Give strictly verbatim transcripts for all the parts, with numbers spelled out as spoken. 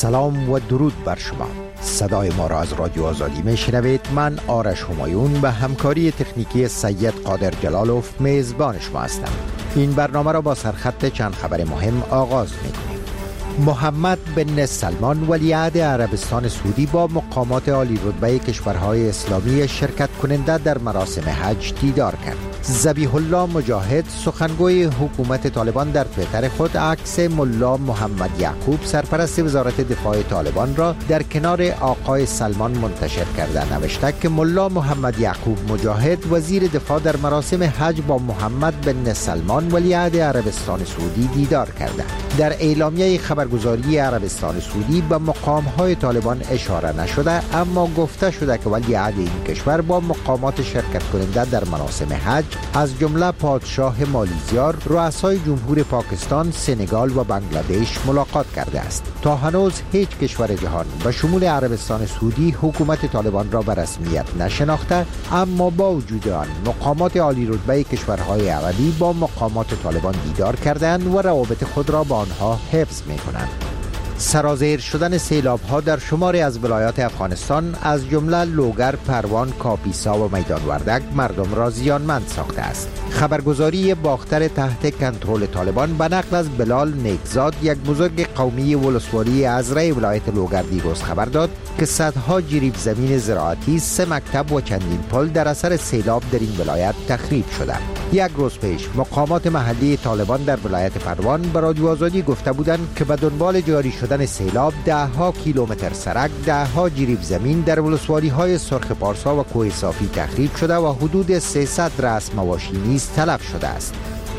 سلام و درود بر شما. صدای ما را از رادیو آزادی میشنوید. من آرش همایون به همکاری تکنیکی سید قادر جلالوف میزبان شما هستم. این برنامه را با سرخط چند خبر مهم آغاز میکنیم. محمد بن سلمان ولیعهد عربستان سعودی با مقامات عالی رتبه کشورهای اسلامی شرکت کننده در مراسم حج دیدار کرد. ذبیح الله مجاهد سخنگوی حکومت طالبان در توییتر خود عکس ملا محمد یعقوب سرپرست وزارت دفاع طالبان را در کنار آقای سلمان منتشر کرده. نوشته که ملا محمد یعقوب مجاهد وزیر دفاع در مراسم حج با محمد بن سلمان ولیعهد عربستان سعودی دیدار کرده. در اعلامیه خبرگزاری عربستان سعودی به مقام‌های طالبان اشاره نشده، اما گفته شده که ولیعهد این کشور با مقامات شرکت کننده در مراسم حج از جمله پادشاه مالیزیا، رؤسای جمهور پاکستان، سنگال و بنگلادش ملاقات کرده است. تا هنوز هیچ کشور جهان به شمول عربستان سعودی حکومت طالبان را به رسمیت نشناخته، اما با وجود آن مقامات عالی رتبه کشورهای عربی با مقامات طالبان دیدار کردند و روابط خود را با آنها حفظ می‌کنند. سرازیر شدن سیلاب‌ها در شماری از ولایات افغانستان از جمله لوگر، پروان، کاپیسا و میدان وردک مردم را زیانمند ساخته است. خبرگزاری باختر تحت کنترل طالبان به نقل از بلال نیکزاد، یک بزرگ قومی ولسوالی ازرع ولایت لوگر، دیروز خبر داد که صدها جریب زمین زراعتی، سه مکتب و چندین پل در اثر سیلاب در این ولایت تخریب شده. یک روز پیش مقامات محلی طالبان در ولایت پروان به رادیو آزادی گفته بودند که به دنبال جاری شدن سیلاب ده ها کیلومتر سرک، ده ها جریب زمین در ولسوالی های سرخ پارسا و کوه صافی تخریب شده و حدود سیصد رأس مواشی نیز تلف شده است.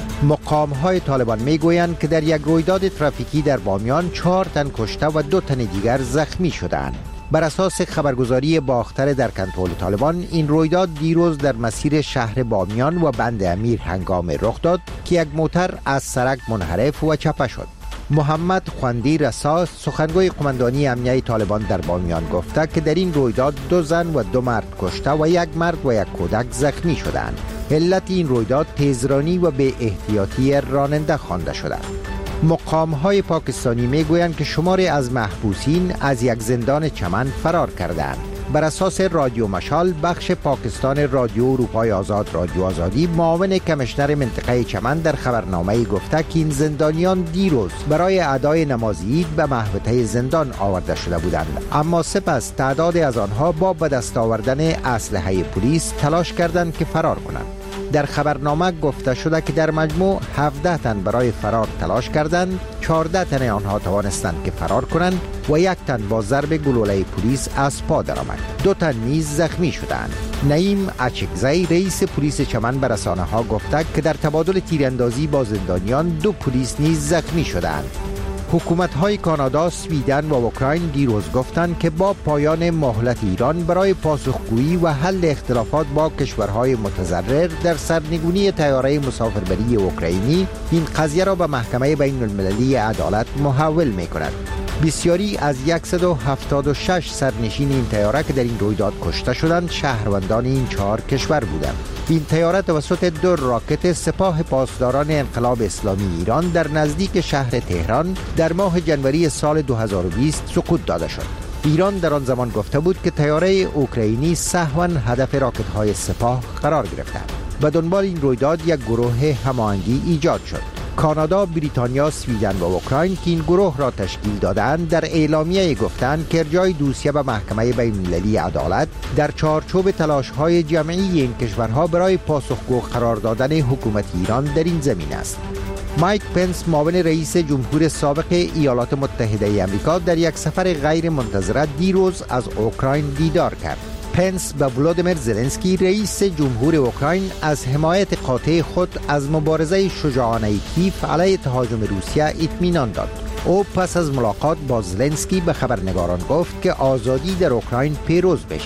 مقام های طالبان می گویند که در یک رویداد ترافیکی در بامیان چهار تن کشته و دو تن دیگر زخمی شدند. بر اساس خبرگزاری باختر در کنترل طالبان، این رویداد دیروز در مسیر شهر بامیان و بند امیر هنگام رخ داد که یک موتر از سرک منحرف و چپه شد. محمد خوندی رسا سخنگوی قماندانی امنیه طالبان در بامیان گفته که در این رویداد دو زن و دو مرد کشته و یک مرد و یک کودک زخمی شدند. علت این رویداد تیزرانی و بی احتیاطی راننده خوانده شده. مقام‌های پاکستانی میگویند که شماری از محبوسین از یک زندان چمن فرار کردند. بر اساس رادیو مشال، بخش پاکستان رادیو اروپای آزاد رادیو آزادی، معاون کمشنر منطقه چمن در خبرنامه‌ای گفته که این زندانیان دیروز برای ادای نماز عید به محوطه زندان آورده شده بودند، اما سپس تعدادی از آنها با به دست آوردن اسلحه پلیس تلاش کردند که فرار کنند. در خبرنامه گفته شده که در مجموع هفده تن برای فرار تلاش کردند، چهارده تن آنها توانستند که فرار کنند و یک تن با ضرب گلوله پلیس از پا درآمد. دو تن نیز زخمی شدند. نعیم اچکزی رئیس پلیس چمن به رسانه‌ها گفته که در تبادل تیراندازی با زندانیان دو پلیس نیز زخمی شدند. حکومت‌های کانادا، سویدن و اوکراین دیروز گفتند که با پایان مهلت ایران برای پاسخگویی و حل اختلافات با کشورهای متضرر در سرنگونی طیاره مسافربری اوکراینی، این قضیه را به محکمه بین المللی عدالت محول می‌کند. بسیاری از صد و هفتاد و شش سرنشین این طیاره که در این رویداد کشته شدند شهروندان این چهار کشور بودند. این طیاره توسط دو راکت سپاه پاسداران انقلاب اسلامی ایران در نزدیک شهر تهران در ماه جنوری سال دو هزار و بیست سقوط داده شد. ایران در آن زمان گفته بود که طیاره اوکراینی سهواً هدف راکت‌های سپاه قرار گرفته. به دنبال این رویداد یک گروه هماهنگی ایجاد شد. کانادا، بریتانیا، سویدن و اوکراین که این گروه را تشکیل دادند در اعلامیه گفتند که ارجاع دوسیه به محکمه بین المللی عدالت در چارچوب تلاش‌های جمعی این کشورها برای پاسخگو قرار دادن حکومت ایران در این زمین است. مایک پنس معاون رئیس جمهور سابق ایالات متحده آمریکا در یک سفر غیر منتظره دیروز از اوکراین دیدار کرد. پنس به ولودیمیر زلنسکی رئیس جمهور اوکراین از حمایت قاطع خود از مبارزه شجاعانه کیف علیه تهاجم روسیه اطمینان داد. او پس از ملاقات با زلنسکی به خبرنگاران گفت که آزادی در اوکراین پیروز بشود.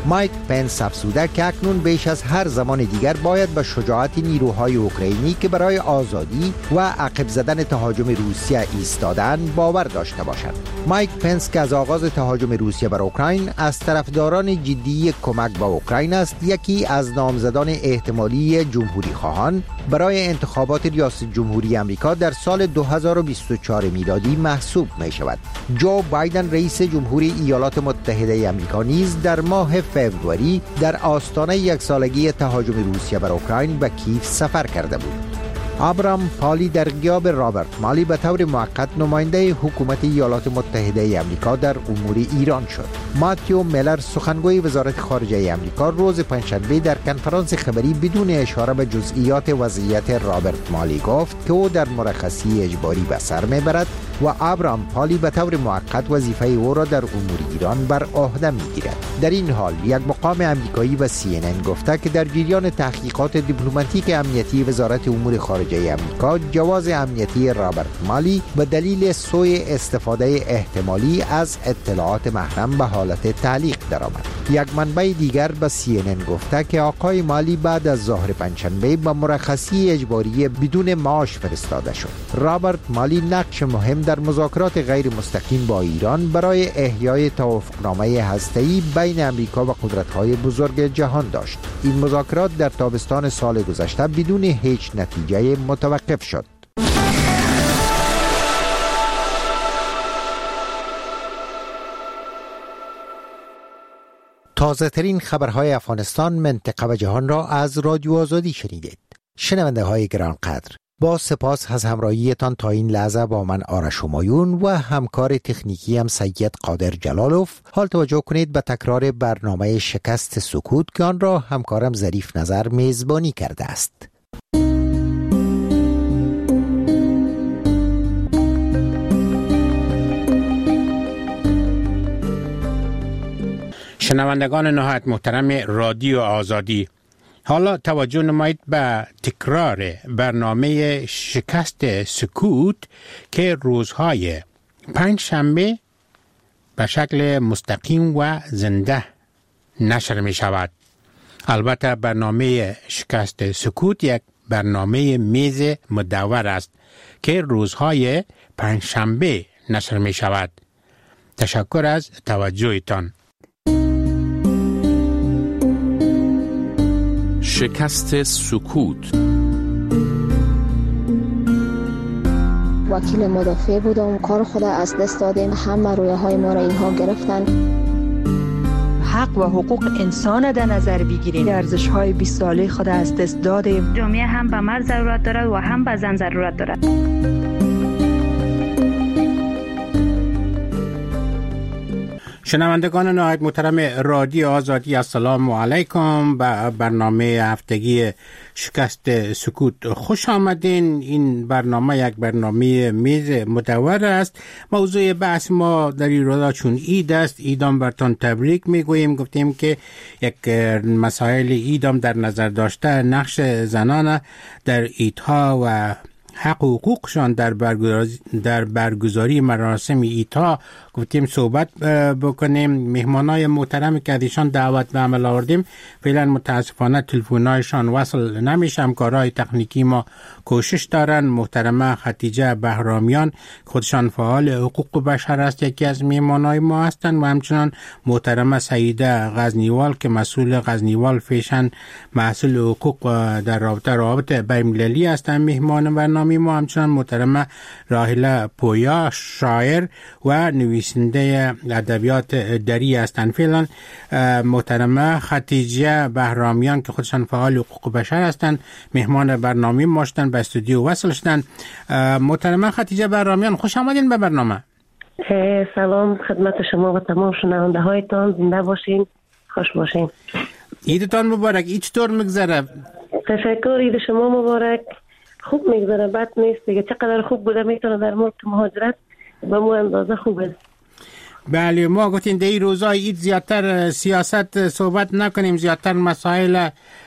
مایک پنس افزوده که اکنون بیش از هر زمان دیگر باید به شجاعت نیروهای اوکراینی که برای آزادی و عقب زدن تهاجم روسیه ایستادن باور داشته باشند. مایک پنس که از آغاز تهاجم روسیه بر اوکراین از طرفداران جدی کمک به اوکراین است، یکی از نامزدان احتمالی جمهوری خواهان برای انتخابات ریاست جمهوری امریکا در سال دو هزار و بیست و چهار میلادی محسوب می شود. جو بایدن رئیس جمهوری ایالات متحده امریکا نیز در ماه فوریه در آستانه یک سالگی تهاجم روسیه بر اوکراین به کیف سفر کرده بود. ابرام پالی در غیاب رابرت مالی به طور موقت نماینده حکومت ایالات متحده امریکا در امور ایران شد. ماتیو میلر سخنگوی وزارت خارجه امریکا روز پنجشنبه در کنفرانس خبری بدون اشاره به جزئیات وضعیت رابرت مالی گفت که او در مرخصی اجباری به سر میبرد و ابرام پالی به طور موقت وظیفه او را در امور ایران بر عهده میگیرد. در این حال یک مقام امریکایی به سی ان ان گفته که در جریان تحقیقات دیپلماتیک امنیتی وزارت امور خارجه امریکا جواز امنیتی رابرت مالی به دلیل سوء استفاده احتمالی از اطلاعات محرم به حالت تعلیق درآمد. یک منبع دیگر به سی ان ان گفته که آقای مالی بعد از ظهر پنجشنبه به مرخصی اجباری بدون معاش فرستاده شد. رابرت مالی نقش مهم در مذاکرات غیر مستقیم با ایران برای احیای توافقنامه هسته‌ای بین امریکا و قدرت‌های بزرگ جهان داشت. این مذاکرات در تابستان سال گذشته بدون هیچ نتیجه متوقف شد. تازه ترین خبرهای افغانستان، منطقه و جهان را از رادیو آزادی شنیدید. شنونده های گرانقدر، با سپاس از همراهیتان تا این لحظه با من آرش همایون و همکار تکنیکی هم سید قادر جلالوف. حال توجه کنید به تکرار برنامه شکست سکوت که آن را همکارم ظریف نظر میزبانی کرده است. شنوندگان نهایت محترم رادیو آزادی، حالا توجه نمایید به تکرار برنامه شکست سکوت که روزهای پنج شنبه به شکل مستقیم و زنده نشر می شود. البته برنامه شکست سکوت یک برنامه میز مدور است که روزهای پنج شنبه نشر می شود. تشکر از توجهتان. شکست سکوت. وکیل مدافع بودم، کار خود از دست دادیم، همه رویه های ما را اینها گرفتن. حق و حقوق انسان در نظر بگیریم، ارزش های بیست ساله خود از دست دادیم. جامعه هم به مرد ضرورت دارد و هم به زن ضرورت دارد. شنوندگان نهایت محترم رادیو آزادی، السلام علیکم. به برنامه هفتگی شکست سکوت خوش آمدین. این برنامه یک برنامه میز مدور است. موضوع بحث ما در این روزا چون عید است، ایدام برتان تبریک میگوییم. گفتیم که یک مسائل ایدام در نظر داشته نقش زنان در ایدها و حق و حقوقشان در برگزاری در برگزاری مراسم ایدها گفتیم صحبت بکنیم. مهمانای محترمی که ازشان دعوت به عمل آوردیم فعلا متاسفانه تلفن‌هایشان وصل نمیشه. همکارای تکنیکی ما کوشش دارن. محترمه خدیجه بهرامیان خودشان فعال حقوق بشر است، یکی از مهمانای ما هستند، و همچنان محترمه سعیده غزنیوال که مسئول غزنیوال فیشن مسئول حقوق در رابطه روابط بین‌المللی هستند مهمان برنامه ما. همچنان محترمه راحله پویا شاعر و نویسنده ادبیات دری هستند. فعلا محترمه خدیجه بهرامیان که خودشان فعال حقوق بشر هستند مهمان برنامه ما شدن، به استودیو وصل شدن. محترمه خدیجه بهرامیان خوش آمدین به برنامه. سلام خدمت شما و تمام شنونده هایتان، زنده باشین، خوش باشین. عیدتان مبارک. عید چطور میگذره؟ تشکر، عید شما مبارک. خوب میگذره، بد نیست دیگه. چقدر خوب بوده میتونه در ملک مهاجرت به مو اندازه خوبه. بله، ما گفتیم در این روزای عید زیادتر سیاست صحبت نکنیم، زیادتر مسائل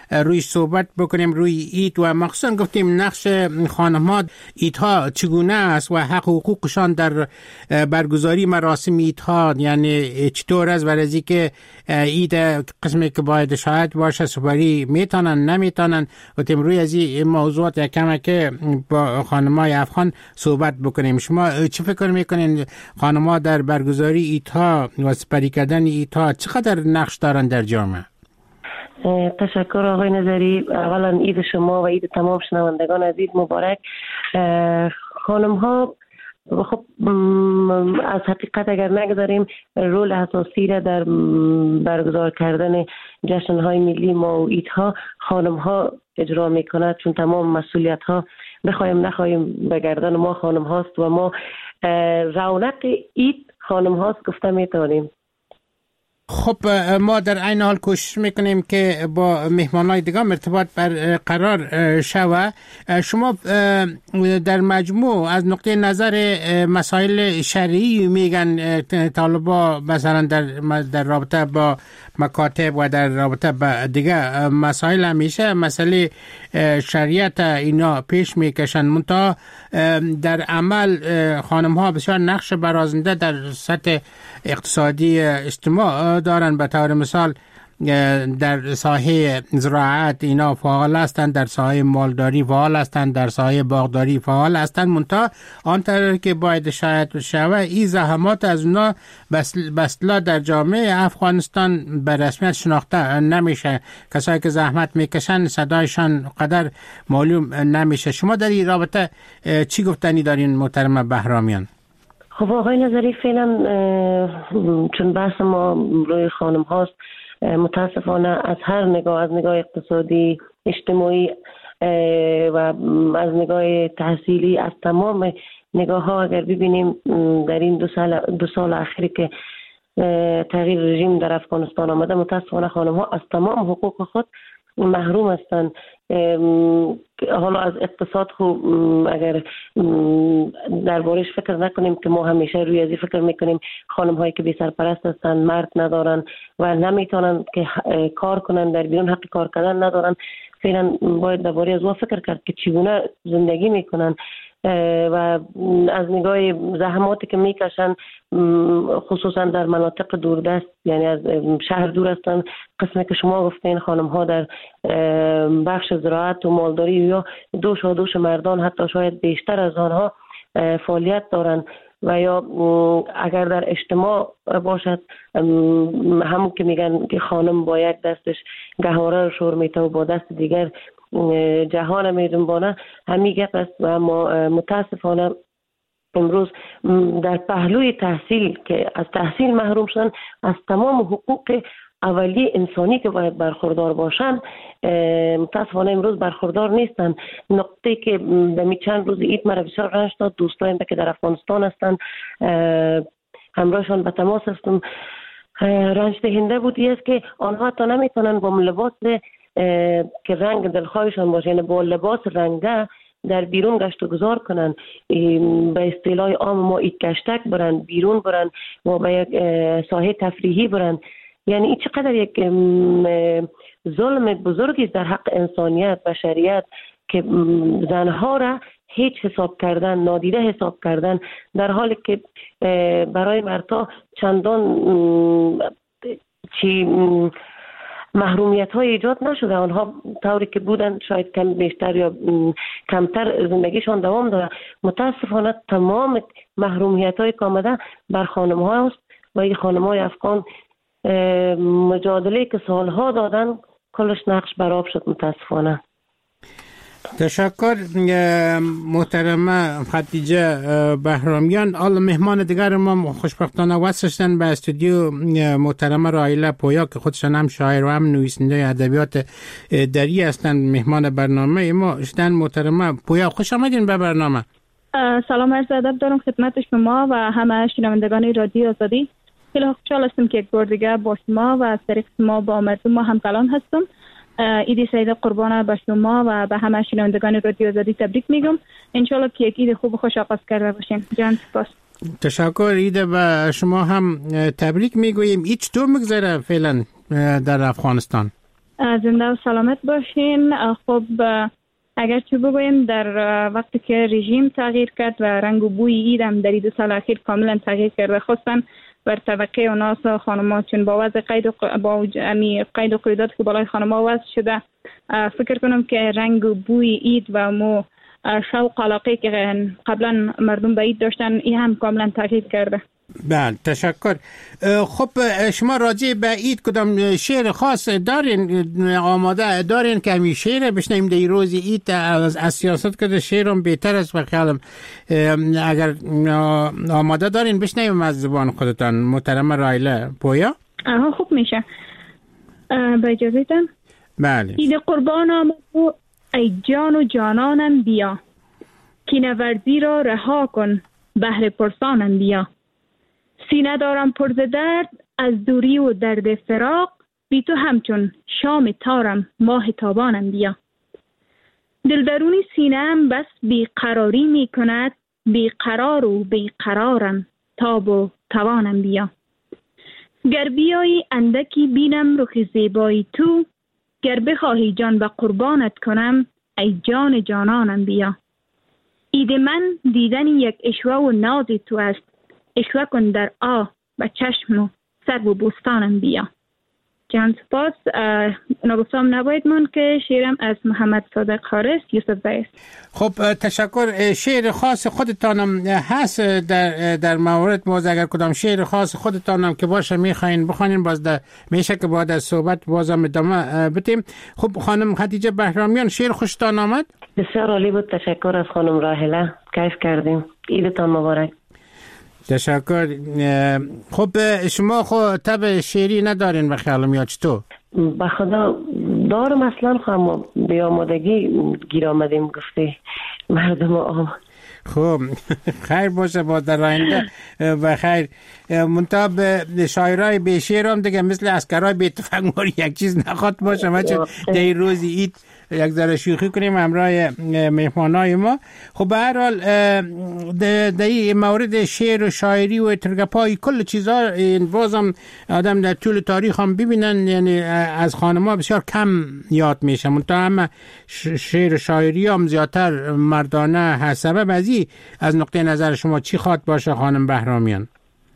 روی صحبت بکنیم روی اید و مخصوصا گفتیم نقش خانم‌ها ایدها چگونه است و حق و حقوقشان در برگزاری مراسم ایدها، یعنی چطور است ورزی که اید قسمی که باید شاید باشه سپاری میتونن نمیتونن. گفتیم روی از این موضوعات یکم که با خانم‌های افغان صحبت بکنیم. شما چه فکر میکنین خانم‌ها در برگزاری ایدها و سپری کردن ایدها چقدر نقش دارن در جامعه؟ تشکر آقای نظری. اولا عید شما و عید تمام شنوندگان عزیز مبارک. خانم ها خب از حقیقت اگر نگذاریم رول اساسی را در برگزار کردن جشن های ملی ما و ایدها خانم ها اجرا میکنند، چون تمام مسئولیت ها بخوایم نخواهیم به گردن ما خانم هاست و ما رونق اید خانم هاست گفته میتونیم. خب ما در این حال کوشش میکنیم که با مهمانای دیگه ارتباط برقرار شود. شما در مجموع از نقطه نظر مسائل شرعی میگن طالبا مثلا در در رابطه با مکاتب و در رابطه با دیگه مسائل همیشه مسئله شریعت اینا پیش میکشن، منتها در عمل خانم ها بسیار نقش برازنده در سطح اقتصادی اجتماع دارن. به طور مثال در ساحه زراعت اینا فعال هستند، در ساحه مالداری فعال هستند، در ساحه باغداری فعال هستند، منتها آنطور که باید شاید شوه این زحمات از اونا بسلا در جامعه افغانستان به رسمیت شناخته نمیشه. کسایی که زحمت میکشن صدایشان قدر معلوم نمیشه. شما در این رابطه چی گفتنی دارین محترم بهرامیان؟ خب آقای نظری فعلا چون بحث ما روی خانم هاست، متاسفانه از هر نگاه، از نگاه اقتصادی، اجتماعی و از نگاه تحصیلی، از تمام نگاه ها اگر ببینیم در این دو سال دو سال اخیری که تغییر رژیم در افغانستان آمده، متاسفانه خانم ها از تمام حقوق خود محروم هستند. حالا از اقتصاد خوب اگر دربارش فکر نکنیم که ما همیشه روی ازی فکر میکنیم خانم هایی که بی سرپرست هستند، مرد ندارن و نمیتونن که کار کنن، در بیرون حق کار کردن ندارن. فعلا باید درباره از او فکر کرد که چگونه زندگی میکنن و از نگاه زحماتی که میکشن، خصوصا در مناطق دوردست، یعنی از شهر دور هستن. قسمی که شما گفتین خانم ها در بخش زراعت و مالداری یا دوش و دوش مردان حتی شاید بیشتر از آنها فعالیت دارن و یا اگر در اجتماع باشد همون که میگن که خانم با یک دستش گهواره رو شور میته و با دست دیگر جهان میدنبانه، همین گپ است. و ما متاسفانه امروز در پهلوی تحصیل که از تحصیل محروم شدن، از تمام حقوق اولیه انسانی که باید برخوردار باشن، متاسفانه امروز برخوردار نیستن. نقطه که به چند روز عید مرا بسیار رنج داد، دوستایم که در افغانستان هستن همراهشان به تماس هستم، رنج دهنده بود است که آنها تا نمیتونن با لباس که رنگ دلخواهشان باشه، یعنی با لباس رنگه در بیرون گشت و گذار کنن، به اصطلاح عام ما اید گشتک برن، بیرون برن و به یک ساحه تفریحی برن. یعنی این چقدر یک ظلم بزرگی در حق انسانیت و شریعت که زنها را هیچ حساب کردن، نادیده حساب کردن، در حالی که برای مردها چندان چی محرومیت های ایجاد نشده. آنها طوری که بودن شاید کم بیشتر یا کمتر زندگیشان دوام داره. متاسفانه تمام محرومیت های که آمده بر خانم ها است و این خانم های افغان مجادله که سالها دادن کلش نقش برآب شد متاسفانه. تشکر محترمه خدیجه بهرامیان. حالا مهمان دیگر ما خوشبختانه وصلشتن به استودیو محترمه رایله پویا که خودشان هم شاعر و هم نویسنده ادبیات دری هستند. مهمان برنامه ما شدن. محترمه پویا خوش آمدین به برنامه. سلام عرض ادب دارم خدمت شما و همه شنوندگان رادیو آزادی. خیلی خوشحال هستم که یک بار دیگه با شما و از طریق شما با مردم ما هم کلام هستم. عید سعید قربان به شما و به همه شنوندگان رادیو آزادی تبریک میگم. انشالله که یک عید خوب و خوش آغاز کرده باشیم. جان سپاس. تشکر. عید به شما هم تبریک میگوییم. هیچ طور میگذره فعلا در افغانستان؟ زنده و سلامت باشین. خب اگر چه بگویم در وقتی که رژیم تغییر کرد و رنگ و بوی عید هم در دو سال اخیر کاملا تغییر کرده، خصوصا بر طبقه اوناس خانم‌ها، چون با وضع قید و با امی قید و قیودات که بالای خانم‌ها وضع شده، فکر کنم که رنگ و بوی عید و مو شوق علاقه که قبلا مردم به عید داشتن این هم کاملا تغییر کرده. بله تشکر. خب شما راجع به عید کدام شعر خاص دارین آماده دارین که همین شعر بشنیم در روز عید؟ از, از سیاست که شعرم بهتر است و خیالم اگر آماده دارین بشنیم از زبان خودتان محترم رایله پویا. آها خوب میشه. با اجازهتان. بله. عید قربان آمد و ای جان و جانانم بیا، کینه ورزی را رها کن بهر پرسانم بیا. سینه دارم پر ز درد از دوری و درد فراق، بی تو همچون شام تارم ماه تابانم بیا. دلبرونی سینه‌ام بس بیقراری می کند، بیقرار و بیقرارم تاب و توانم بیا. گر بیایی اندکی بینم رخ زیبایی تو، گر بخواهی جان به قربانت کنم ای جان جانانم بیا. عید من دیدن یک اشوه و ناز تو است، اشوه کن در آه و چشم و سر و بستانم بیا. جان سپاس. نگفتم نباید من که شعرم از محمد صادق حارس یوسف زی است. خب تشکر. شعر خاص خودتانم هست در در مورد موز؟ اگر کدام شعر خاص خودتانم که باشه میخواین بخوانین، باز در میشه که بعد از صحبت بازم ادامه بدیم. خب خانم خدیجه بهرامیان شعر خوشتان آمد؟ بسیار عالی بود. تشکر از خانم راهله، کیف کردیم. عیدتان مبارک. تشکر. خب شما خود تب شعری ندارین به خیالم یا چطور؟ به خدا دارم اصلا خواهم به آمادگی گیر آمدیم گفته مردم آم. خب خیر باشه با در آینده و خیر. منتها به شاعرای به شعر هم دیگه مثل اسکرای به تفنگوری یک چیز نخواد باشه. ما چون در روز عید یک ذره شوخی کنیم همراه مهمانای ما. خب به هر حال در این مورد شعر و شاعری و ترگپای کل چیزا بازم آدم در طول تاریخ هم ببینن، یعنی از خانم‌ها بسیار کم یاد میشه، منتها هم شعر و شاعری هم زیادتر مردانه هست. سبب ازی از نقطه نظر شما چی خواد باشه خانم بهرامیان؟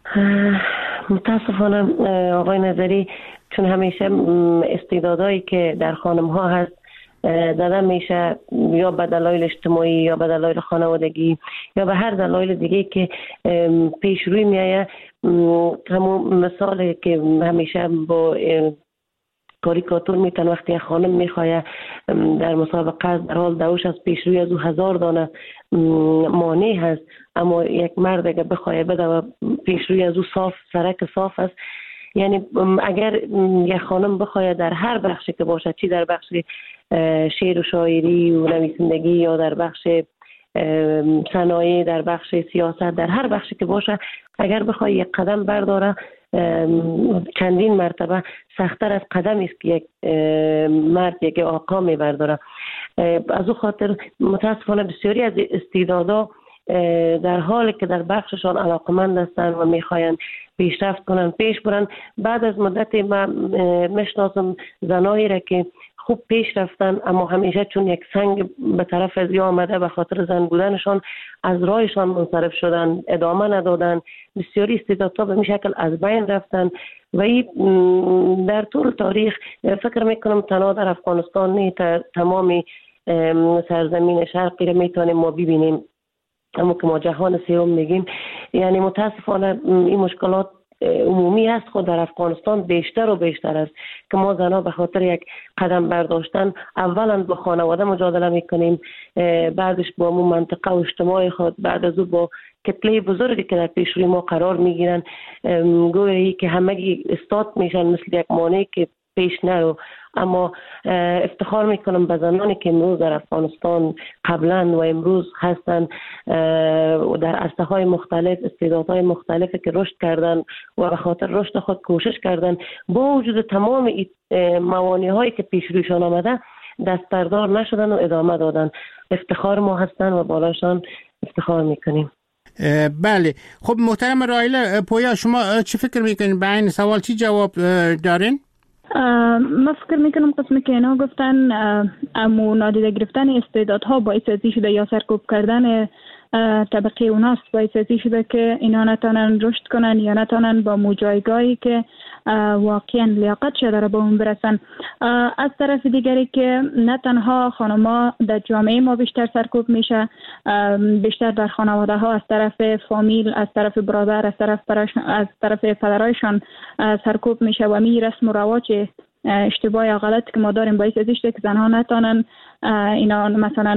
متاسفانه آقای نظری، چون همیشه استعدادایی که در خانم‌ها هست دادن میشه، یا به دلایل اجتماعی یا به دلایل خانوادگی یا به هر دلایل دیگه که پیش روی میایه. همون مثالی که همیشه با کاریکاتور میتن وقتی خانم میخواه در مسابقه در حال دوش از پیش روی از او هزار دانه مانع هست، اما یک مرد که بخواه بده و پیش روی از او صاف سرک صاف است. یعنی اگر یک خانم بخواه در هر بخشی که باشه، چی در بخش شعر و شاعری و نویسندگی یا در بخش صنایع، در بخش سیاست، در هر بخشی که باشه، اگر بخواه یک قدم برداره چندین مرتبه سخت‌تر از قدمی است که یک مرد یک آقا می برداره. از او خاطر متاسفانه بسیاری از استعدادا در حالی که در بخششان علاقمند هستند و میخواین پیشرفت کنن پیش برن، بعد از مدت ما میشناسم زنایی را که خوب پیش رفتن اما همیشه چون یک سنگ به طرف از یا آمده به خاطر زن بودنشان از راهشان منصرف شدن، ادامه ندادن. بسیاری استعدادها به این شکل از بین رفتن و این در طول تاریخ فکر میکنم تنها در افغانستان نه، تمام سرزمین شرقی را میتونیم ما ببینیم، اما که ما جهان سوم میگیم. یعنی متاسفانه این مشکلات عمومی است، خود در افغانستان بیشتر و بیشتر است که ما زنها به خاطر یک قدم برداشتن اولا با خانواده مجادله میکنیم، بعدش با همون منطقه و اجتماع خود، بعد از او با کتله بزرگی که در پیش روی ما قرار میگیرن، گویی که همگی استاد میشن مثل یک مانع که پیش نرو. اما افتخار میکنم به زنانی که امروز در افغانستان قبلا و امروز هستن و در عرصه های مختلف استعدادهای مختلفی که رشد کردن و به خاطر رشد خود کوشش کردن، با وجود تمام موانع هایی که پیش رویشان آمده دستبردار نشدن و ادامه دادن. افتخار ما هستن و بالاشان افتخار میکنیم. بله. خب محترم رایله پویا، شما چی فکر میکنین به این سوال؟ چی جواب دارین؟ من فکر میکنم قسمی که اینا گفتن امو نادیده گرفتن استعدادها باعث ازی شده یا سرکوب کردن طبقه اوناست باعث ازی شده که اینا نتانن رشد کنن یا نتانن با مجایگاهی که واقعا لیاقت شده داره به اون برسن. از طرف دیگری که نه تنها خانما در جامعه ما بیشتر سرکوب میشه، بیشتر در خانواده ها از طرف فامیل، از طرف برادر، از طرف از طرف پدرایشان سرکوب میشه و می رسم و رواج اشتباه یا غلط که ما داریم باعث ازی شده که زنها نتانن اینا مثلا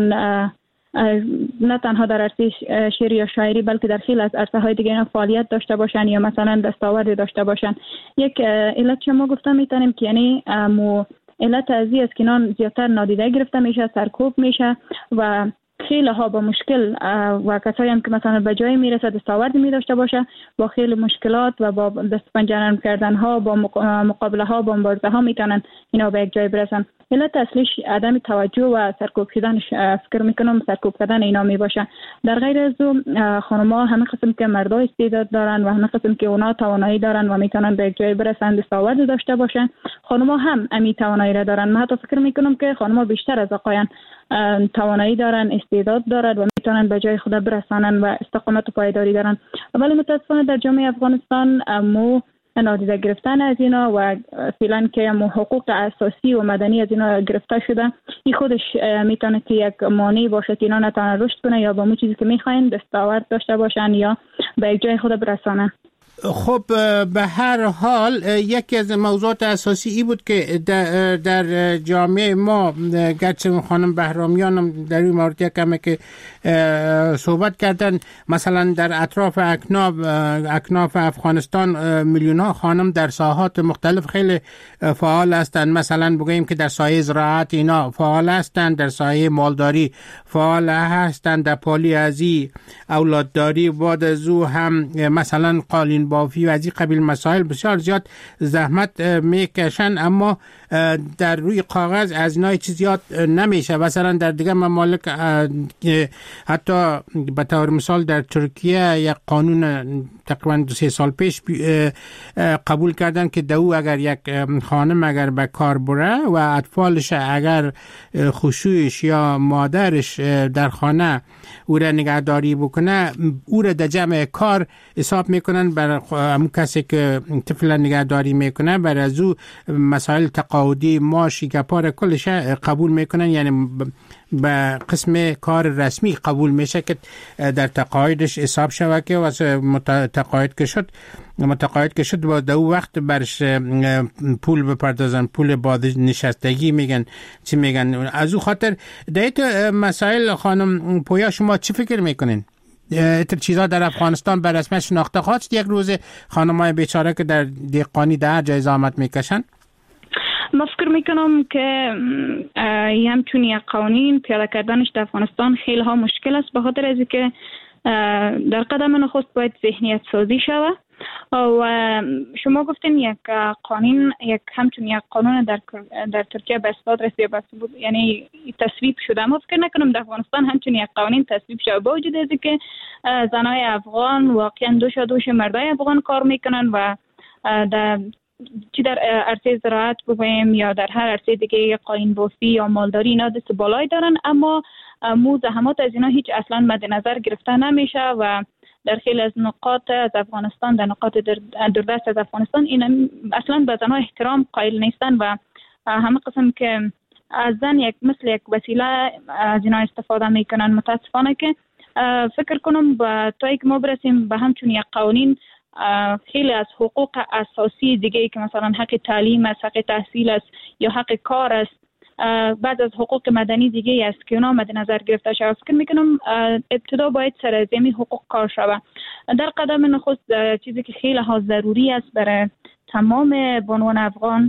نه تنها در عرصه شعر یا شاعری بلکه در خیلی از عرصه های دیگه اینا فعالیت داشته باشن یا مثلا دستاوردی داشته باشن. یک علت که ما گفتم میتونیم که یعنی مو علت ازی است که اینا زیادتر نادیده گرفته میشه، سرکوب میشه و خیلی ها با مشکل و کسایی هم که مثلا به جای میرسه دستاوردی می داشته باشه با خیلی مشکلات و با دست پنجه کردن ها با مقابله ها با مبارزه ها میتونن اینا به یک جای برسن. علت اصلیش عدم توجه و سرکوب شدنش فکر میکنم سرکوب کردن اینا می باشه. در غیر از او خانم‌ها همه قسم که مردا استعداد دارن و همه قسم که اونا توانایی دارن و میتونن به یک جای برسن دستاورد داشته باشن، خانم‌ها هم امی توانایی را دارن. من حتی فکر میکنم که خانم‌ها بیشتر از آقایان توانایی دارن، استعداد دارن و میتونن به جای خود برسانن و استقامت و پایداری دارن. ولی متاسفانه در جامعه افغانستان مو نادیده گرفتن از اینا و فعلا که مو حقوق اساسی و مدنی از اینا گرفته شده، این خودش میتونه که یک مانع باشه که اینا نتونن رشد کنه یا با مو چیزی که میخواین دستاورد داشته باشن یا به یک جای خود برسانن. خب به هر حال یکی از موضوعات اساسی ای بود که در, در جامعه ما گرچه خانم بهرامیان هم در این مورد یکمه که صحبت کردن، مثلا در اطراف اکناف اکناف افغانستان میلیون ها خانم در ساحات مختلف خیلی فعال هستند. مثلا بگوییم که در سایه زراعت اینا فعال هستند، در سایه مالداری فعال هستند، در پالیازی، اولادداری، بعد از او هم مثلا قالین بافی و از این قبیل مسائل بسیار زیاد زحمت میکشن، اما در روی کاغذ از اینا چیز زیاد نمیشه. مثلا در دیگه ممالک حتی به طور مثال در ترکیه یک قانون تقریبا دو سه سال پیش قبول کردن که دو اگر یک خانم اگر به کار بره و اطفالش اگر خشوعش یا مادرش در خانه او را نگهداری بکنه، او را در جمع کار حساب میکنن بر همون کسی که طفل نگهداری میکنه، بر از او مسائل تقاعدی معاشی گپار کلش قبول میکنن، یعنی به قسم کار رسمی قبول میشه که در تقاعدش حساب شوه که واسه متقاعد که شد متقاعد که شد با دو وقت برش پول بپردازن، پول بازنشستگی میگن چی میگن. از او خاطر دیت مسائل خانم پویا شما چی فکر میکنین؟ اتر چیزا در افغانستان به رسمیت شناخته خواست یک روز خانمای بیچاره که در دیقانی در جای زحمت میکشن؟ من فکر میکنم که همچون یک قوانین پیاده کردنش در افغانستان خیلی ها مشکل است، به خاطر از اینکه در قدم نخست باید ذهنیت سازی شود و شما گفتین یک قانون یک همچون یک قانون در در ترکیه به اثبات رسیده بس بود، یعنی تصویب شده. ما فکر نکنم در افغانستان همچون یک قانون تصویب شده، با وجود از اینکه زنای افغان واقعا دوش دوش مردای افغان کار میکنن و در چی در عرصه زراعت بگویم یا در هر عرصه دیگه قاین بافی یا مالداری اینا دست بالایی دارن، اما مو زحمات از اینا هیچ اصلا مد نظر گرفته نمیشه و در خیلی از نقاط از افغانستان در نقاط دوردست از افغانستان این اصلا به زنها احترام قائل نیستن و همه قسم که از زن یک مثل یک وسیله از اینا استفاده میکنن. متاسفانه که فکر کنم با تا که ما برسیم به همچون یک قوانین، خیلی از حقوق اساسی دیگه که مثلا حق تعلیم است، حق تحصیل است یا حق کار است، بعد از حقوق مدنی دیگه است که اونا مد نظر گرفته شود. فکر میکنم ابتدا باید سر از همین حقوق کار شود. در قدم نخست چیزی که خیلی ها ضروری است برای تمام بانوان افغان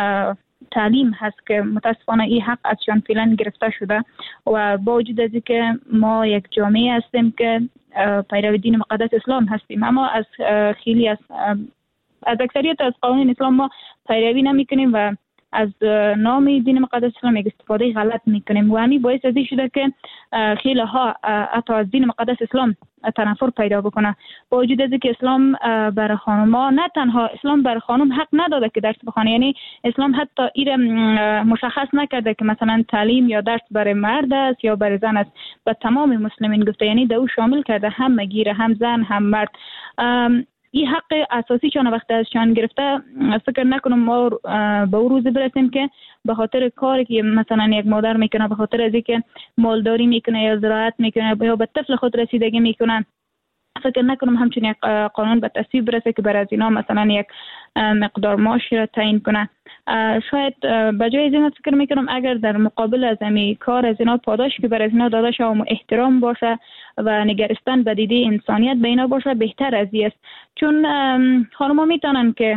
تعلیم هست که متاسفانه این حق ازشان فعلا گرفته شده و با وجود از اینکه ما یک جامعه هستیم که پیرو دین مقدس اسلام هستیم، اما از خیلی از از اکثریت از قوانین اسلام ما پیروی نمی کنیم و از نام دین مقدس اسلام یک استفاده غلط میکنیم و همین باعث از این شده که خیلی ها حتی از دین مقدس اسلام تنفر پیدا بکنه. با وجود از که اسلام برای خانم‌ها نه تنها اسلام برای خانم حق نداده که درس بخونه، یعنی اسلام حتی این مشخص نکرده که مثلا تعلیم یا درس برای مرد است یا برای زن است، به تمام مسلمین گفته، یعنی دو شامل کرده، هم مگیره، هم زن هم مرد. این حق اساسی چون وقتی ازشان گرفته، فکر نکنم ما به اون روز برسیم که به خاطر کاری که مثلا یک مادر میکنه، به خاطر از اینکه مالداری میکنه یا زراعت میکنه یا به طفل خود رسیدگی میکنن، فکر نکنم همچون یک قانون به تصویب برسه که برای از اینا مثلا یک مقدار معاش را تعیین کنه. شاید به جای از اینا فکر میکنم اگر در مقابل از این کار از اینا پاداش که برای از اینا داده شده و احترام باشه و نگرستن به دیده انسانیت به اینا باشه، بهتر از این است. چون خانم‌ها میتونن که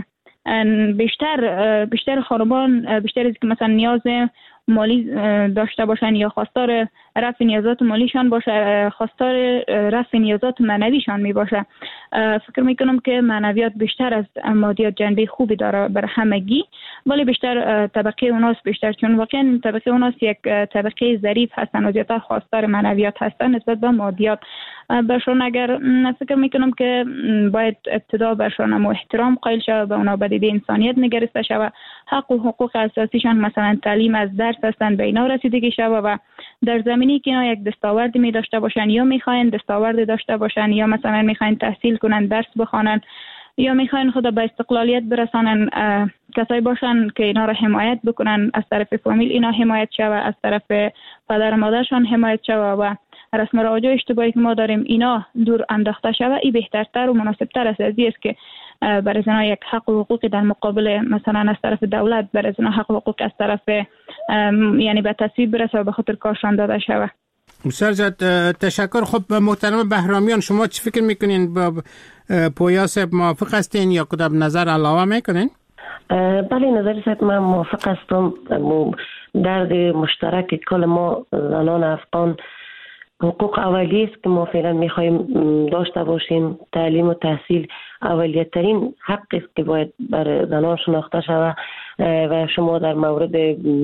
بیشتر بیشتر خانمان بیشتر از که مثلا نیاز مالی داشته باشن یا خواستار رفع نیازات مالیشان باشه، خواستار رفع نیازات معنویشان می باشه. فکر میکنم که معنویات بیشتر از مادیات جنبه خوبی داره برای همگی، ولی بیشتر طبقه اوناست بیشتر، چون واقعا طبقه اوناست یک طبقه ظریف هستن و زیادتر خواستار معنویات هستن نسبت به مادیات. برشان اگر فکر میکنم که باید ابتدا برشان هم احترام قائل شود، به اونا به دیده انسانیت نگرسته شود، حق و حقوق اساسیشان مثلا تعلیم از درس هستن به اینا رسیدگی شود و در زمینی که اینا یک دستاورد می داشته باشن یا میخواین دستاورد داشته باشن یا مثلا میخواین تحصیل کنن، درس بخوانن یا میخواین خود به استقلالیت برسانن، کسایی باشن که اینا را حمایت بکنن، از طرف فامیل اینا حمایت شود، از طرف پدر و مادرشان حمایت شود و رسم و رواج اشتباهی که ما داریم اینا دور انداخته شود. این بهترتر و مناسبتر است از این است که برای زنها یک حق و حقوقی در مقابل مثلا از طرف دولت برای زنها حق و حقوق از طرف یعنی به تصویب برسه و به خاطر کارشان داده شود. سرجت تشکر. خب محترم بهرامیان، شما چی فکر میکنین؟ با پویا صاحب موافق هستین یا کدام نظر علاوه میکنین؟ بله، نظر صاحب من موافق هستم. درد مشترک کل ما زنان افغان حقوق اولیه است که ما فعلا میخوایم داشته باشیم. تعلیم و تحصیل اولیه ترین حق است که باید بر زنان شناخته شود و شما در مورد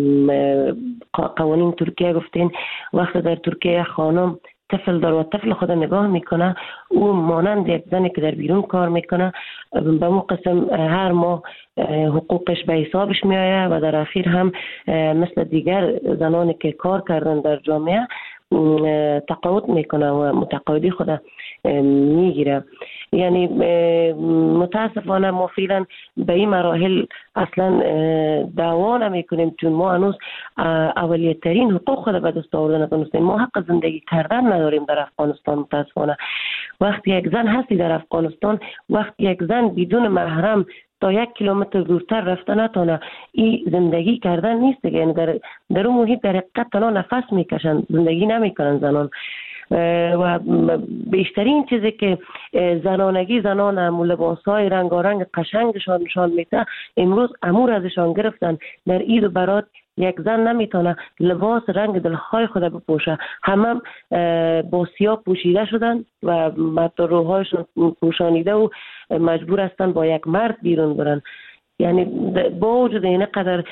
قوانین ترکیه گفتین، وقت در ترکیه خانم طفل دار و طفل خود نگاه میکنه، او مانند یک زنی که در بیرون کار میکنه به مو قسم هر ماه حقوقش به حسابش میآید و در اخیر هم مثل دیگر زنانی که کار کردن در جامعه تقاعد میکنه و متقاعدی خود میگیره. یعنی متاسفانه ما فعلا به این مراحل اصلا دعوا نمیکنیم، چون ما هنوز اولیه ترین حقوق خود به دست آوردن نتونستیم. ما حق زندگی کردن نداریم در افغانستان متاسفانه. وقتی یک زن هستی در افغانستان، وقتی یک زن بدون محرم تا یک کیلومتر دورتر رفته نتونه، این زندگی کردن نیست. یعنی در در اون محیط در حقیقت تنها نفس میکشن، زندگی نمیکنن زنان. و بیشترین چیزی که زنانگی زنان هم لباسهای رنگارنگ قشنگشان نشان میده، امروز امور ازشان گرفتن. در عید و برات یک زن نمیتونه لباس رنگ دلخواه خود بپوشه، همه با سیاه پوشیده شدن و حتی روحایشون پوشانیده و مجبور هستن با یک مرد بیرون برن. یعنی با وجود این قدر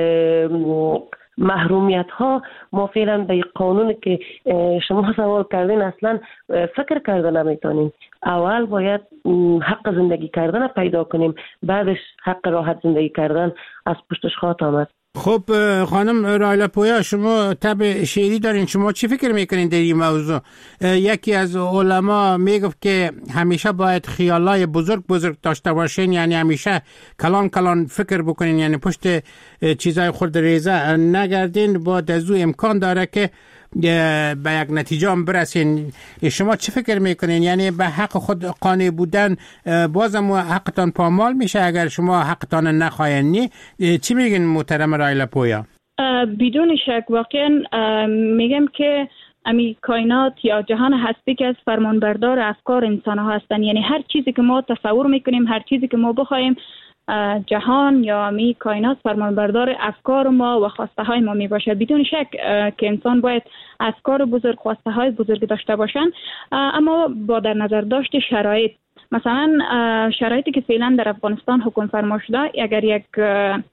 محرومیت ها، ما فعلا به قانونی که شما سوال کردین اصلا فکر کرده نمیتونیم. اول باید حق زندگی کردن پیدا کنیم، بعدش حق راحت زندگی کردن از پشتش خواهد آمد. خب خانم رایلا پویا، شما طب شعری دارین، شما چی فکر میکنین در این موضوع؟ یکی از علما میگفت که همیشه باید خیالای بزرگ بزرگ داشته باشین، یعنی همیشه کلان کلان فکر بکنین، یعنی پشت چیزای خود ریزه نگردین. با دزو امکان داره که به یک نتیجه هم برسین. شما چی فکر میکنین؟ یعنی به حق خود قانع بودن بازم حقتان پامال میشه اگر شما حقتان نخواهین؟ نی چی میگین محترم رایلا پویا؟ بدون شک واقعا میگم که امی کائنات یا جهان هستی که از فرمانبردار افکار انسان ها هستن. یعنی هر چیزی که ما تصور میکنیم، هر چیزی که ما بخوایم، جهان یا می کائنات فرمانبردار افکار ما و خواسته های ما می باشه. بدون شک که انسان باید افکار بزرگ، خواسته های بزرگ داشته باشن، اما با در نظر داشت شرایط. مثلا شرایطی که فعلا در افغانستان حکم فرما شده، اگر یک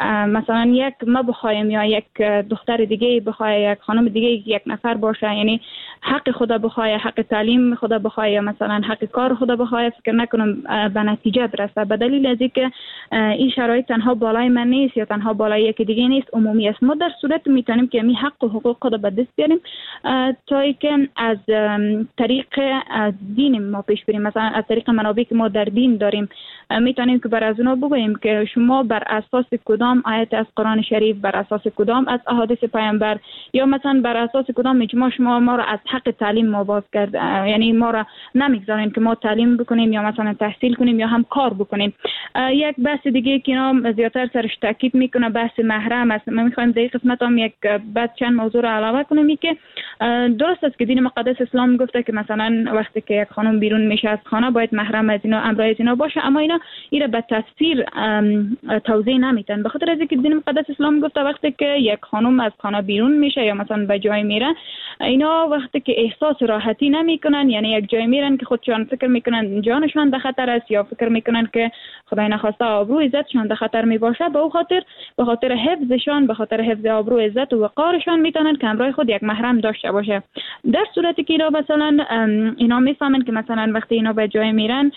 مثلا یک ما بخوایم یا یک دختر دیگه بخواد، یک خانم دیگه یک نفر باشه، یعنی حق خدا بخواد، حق تعلیم خدا بخواد یا مثلا حق کار خدا بخواد، فکر نکنم به نتیجه برسه. به دلیل از اینکه این شرایط تنها بالای من نیست یا تنها بالای یک دیگه نیست، عمومی است. ما در صورت میتونیم که می حق و حقوق خود به دست بیاریم تا اینکه از طریق دین ما پیش بریم. مثلا از طریق منابعی که ما در دین داریم میتونیم که بر از اونا بگوییم که شما بر اساس کدام آیت از قرآن شریف، بر اساس کدام از احادیث پیامبر یا مثلا بر اساس کدام اجماع شما ما را از حق تعلیم ما باز کرد، یعنی ما را نمیگذارین که ما تعلیم بکنیم یا مثلا تحصیل کنیم یا هم کار بکنیم. یک بحث دیگه که اینا زیادتر سرش تاکید میکنه بحث محرم است. ما میخوایم در این قسمت هم یک بعد چند موضوع را علاوه کنیم که درست است که دین مقدس اسلام گفته که مثلا وقتی که یک خانم بیرون میشه از خانه باید محرم از اینا امرای از اینا باشه، اما اینا اینا به تفسیر توضیح نمیتن، به خاطر از اینکه دین مقدس اسلام گفته وقتی که یک خانم از خانه بیرون میشه یا مثلا به جای میره، اینا وقتی که احساس راحتی نمیکنن، یعنی یک جای میرن که خودشان فکر میکنن جانشان در خطر است یا فکر میکنن که خدای نخواسته آبرو عزتشان در خطر میباشه، به خاطر به خاطر حفظشان، به خاطر حفظ آبرو عزت و وقارشان میتونن که همراه خود یک محرم داشته باشه. در صورتی که اینا مثلا اینا میفهمن که مثلا وقتی اینا به جای میرن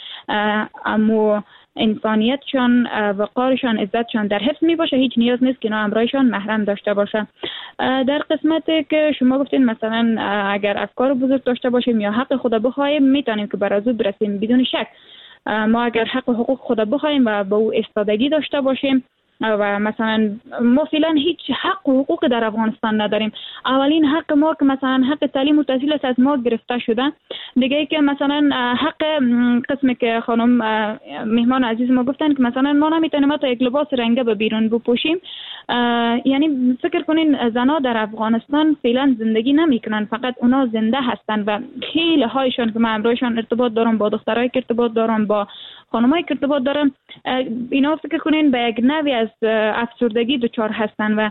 امو انسانیتشان، وقارشان، عزتشان در حفظ می باشه، هیچ نیاز نیست که اینا همراهشان محرم داشته باشه. در قسمتی که شما گفتین مثلا اگر افکار بزرگ داشته باشیم یا حق خدا بخوایم میتونیم که بر از او برسیم بدون شک. ما اگر حق و حقوق خدا بخوایم و با او استادگی داشته باشیم و مثلا ما فعلا هیچ حق و حقوق در افغانستان نداریم. اولین حق ما که مثلا حق تعلیم و تحصیل است از ما گرفته شده. دیگه ای که مثلا حق قسمی که خانم مهمان عزیز ما گفتن که مثلا ما نمیتونیم تا یک لباس رنگه به بیرون بپوشیم. یعنی فکر کنین زنا در افغانستان فعلا زندگی نمیکنن، فقط اونا زنده هستن و خیلی هایشان که من امروزشان ارتباط دارم، با دخترای که ارتباط دارم، با خانمایی که ارتباط دارم، اینا فکر کنین به یک نوعی از افسردگی دچار هستن و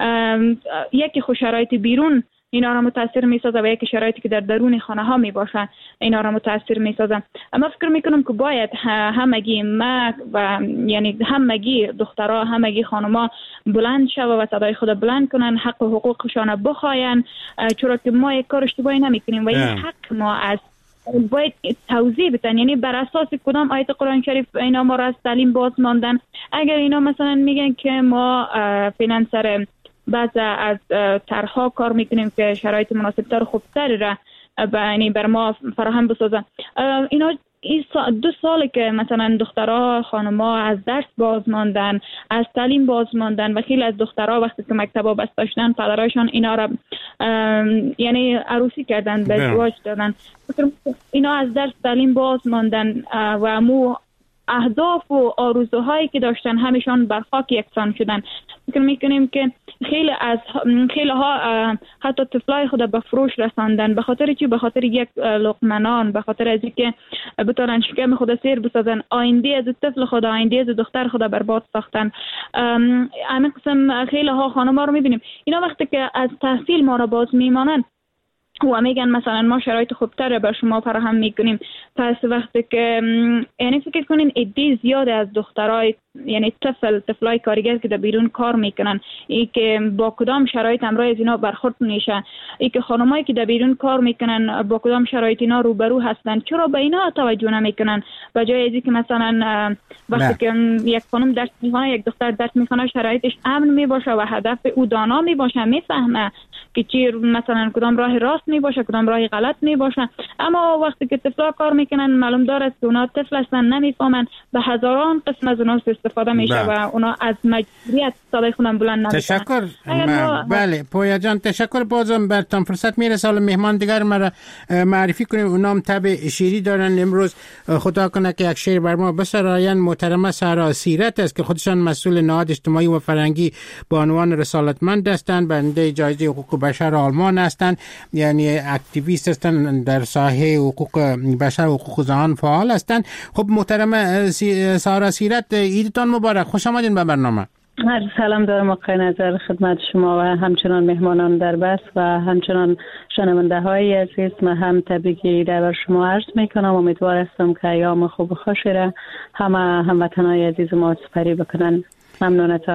یکی خو شرایط بیرون اینا را متاثر میسازه و یکی شرایطی که در درون خانه ها می باشه اینا را متاثر میسازه. اما فکر میکنم که باید همگی ما و یعنی همگی دخترها، همگی خانما بلند شوه و صدای خود بلند کنن، حق و حقوقشان بخواین، چرا که ما یک کار اشتباهی نمیکنیم و این حق ما از باید توضیح بدن، یعنی بر اساس کدام آیت قرآن شریف اینا ما را از تعلیم باز ماندن. اگر اینا مثلا میگن که ما فعلا سر بعض از طرح‌ها کار میکنیم که شرایط مناسب‌تر و خوبتر را یعنی بر ما فراهم بسازن، اینا این دو ساله که مثلا دخترها خانم‌ها از درس باز ماندن، از تعلیم باز ماندن و خیلی از دخترها وقتی که مکتبا بس داشتن پدرایشان اینا را یعنی عروسی کردن، به ازدواج دادن. اینا از درس تعلیم باز ماندن و مو اهداف و آرزوهایی که داشتن همیشان بر خاک یکسان شدن. فکر میکنیم که خیلی از خیلی ها حتی طفلای خود به فروش رساندن به خاطر چی؟ به خاطر یک لقمه نان، به خاطر از اینکه بتونن شکم خود سیر بسازن. آینده از طفل خود، آینده از دختر خود برباد ساختن. همین قسم خیلی ها خانم‌ها رو میبینیم اینا وقتی که از تحصیل ما را باز میمانن و میگن مثلا ما شرایط خوبتر بر شما فراهم میکنیم، پس وقتی که یعنی فکر کنین عده زیاد از دخترای یعنی طفل طفلای کارگر که در بیرون کار میکنن، ای که با کدام شرایط همراه از اینا برخورد میشه، ای که خانمایی که در بیرون کار میکنن با کدام شرایط اینا روبرو هستن، چرا به اینا توجه نمیکنن؟ به جای از اینکه مثلا وقتی که یک خانم درس میخونه، یک دختر درس میخونه، شرایطش امن میباشه و هدف او دانا میباشه، میفهمه که چی مثلا کدام راه راست میباشه، کدام راه غلط میباشه. اما وقتی که طفلا کار میکنن معلوم داره که اونا طفل هستن، نمیفهمن، به هزاران قسم از اونا استفاده میشه و اونا از مجبوریت صدای خودم بلند نمیکنن. تشکر. ما... بله پویا جان تشکر. بازم برتان فرصت میرسه حالا مهمان دیگر مرا معرفی کنیم. اونا هم طبع شیری دارن. امروز خدا کنه که یک شعر بر ما بسراین. محترمه سارا سیرت است که خودشان مسئول نهاد اجتماعی و فرهنگی با عنوان رسالتمند هستند، برنده جایزه حقوق بشر آلمان هستند، یعنی اکتیویست هستند در ساحه حقوق بشر و حقوق زنان فعال هستند. خب محترمه سارا سیرت، عیدتان مبارک، خوش آمدین به برنامه. سلام دارم آقای نظر خدمت شما و همچنان مهمانان در بس و همچنان شنونده های عزیز. من هم تبریک عید بر شما عرض میکنم. امیدوار هستم که ایام خوب و خوشی را همه هموطنان عزیز ما سپری بکنن. ممنونتان.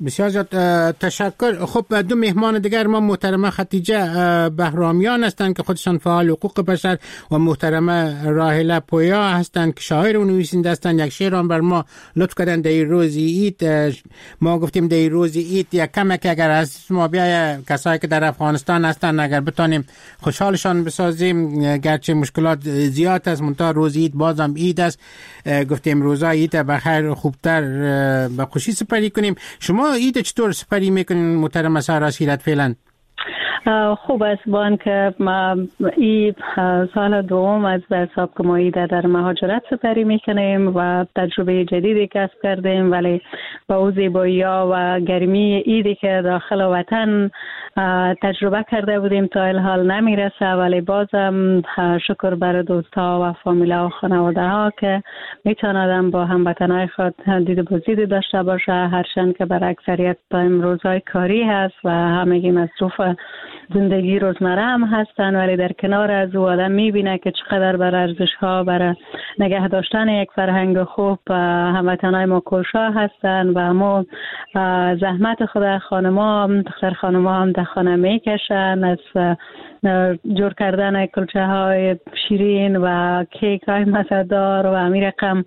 بسیار زیاد تشکر. خب دو مهمان دیگر ما محترمه خدیجه بهرامیان هستند که خودشان فعال حقوق بشر و محترمه راهله پویا هستند که شاعر و نویسنده هستند. یک شعر بر ما لطف کردن در روز عید. ما گفتیم در روز عید یک کمک اگر از ما بیای کسایی که در افغانستان هستند اگر بتانیم خوشحالشان بسازیم، گرچه مشکلات زیاد است منتها روز عید بازم عید است. گفتیم روزا عید بخیر خوبتر به خوشی سپری کنیم. شما عید چطور سپری میکنین محترم سارا سیرت فعلا؟ خوب است با اینکه ما این سال دوم از به حساب که ما عید در مهاجرت سپری میکنیم و تجربه جدیدی کسب کردیم، ولی با او زیبایی‌ها و گرمی عیدی که داخل وطن تجربه کرده بودیم تا الحال نمیرسه، ولی بازم شکر بر دوستا و فامیلا و خانواده ها که میتونادم با هموطنای خود دید بازدید داشته باشه، هرچند که بر اکثریت روزهای کاری هست و همگی مصروف زندگی روزمره هم هستن، ولی در کنار از او آدم میبینه که چقدر بر ارزش ها برای نگه داشتن یک فرهنگ خوب هموطنای ما کوشا هستن و همو زحمت خود خانما دختر خانما هم در خانه میکشن، از جور کردن کلچه های شیرین و کیک های مزه‌دار و همین رقم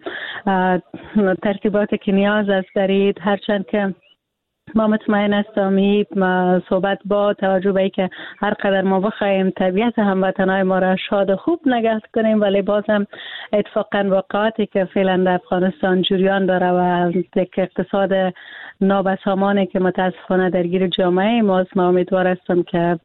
ترتیبات که نیاز است در عید، هرچند که ما مطمئن هستم صحبت با توجه به که هر قدر ما بخوایم طبیعت هموطنای ما را شاد و خوب نگه کنیم، ولی بازم اتفاقا واقعاتی که فعلا در افغانستان جریان داره و یک اقتصاد نابسامانی که متاسفانه درگیر جامعه ماست، ما امیدوار هستم که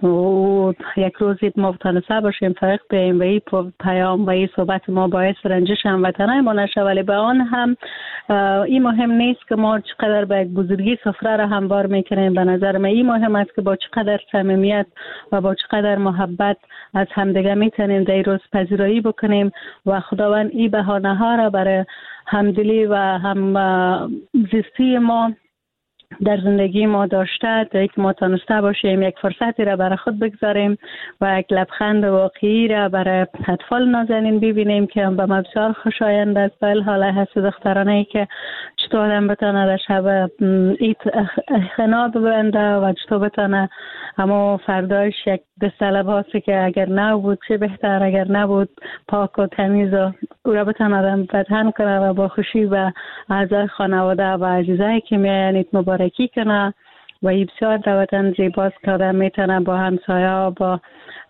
یک روزی ما تونسته باشیم فرق بیم و این پیام و این صحبت ما باعث رنجش هموطنای ما نشه، ولی به آن هم این مهم نیست که ما چقدر به یک بزرگی سفره را هموار میکنیم. به نظر من این مهم است که با چقدر صمیمیت و با چقدر محبت از همدیگه میتونیم در روز پذیرایی بکنیم و خداوند این بهانه ها را برای همدلی و هم زیستی ما در زندگی ما داشته تا یک ما تانسته باشیم یک فرصتی را برای خود بگذاریم و یک لبخند واقعی را برای اطفال نازنین ببینیم که به ما بسیار خوشایند است. به حال هست دخترانه ای که چطور آدم بتانه در شب عید خنا ببنده و چطور بتانه اما فرداش یک دست لباسی که اگر نبود چه بهتر، اگر نبود پاک و تمیز و او را بتانه آدم بدهن کنه و با خوشی و اعضای خانواده و عزیزایی که میاین عید مبارکی کنه و این بسیار در وطن زیباست که آدم میتونه با همسایه با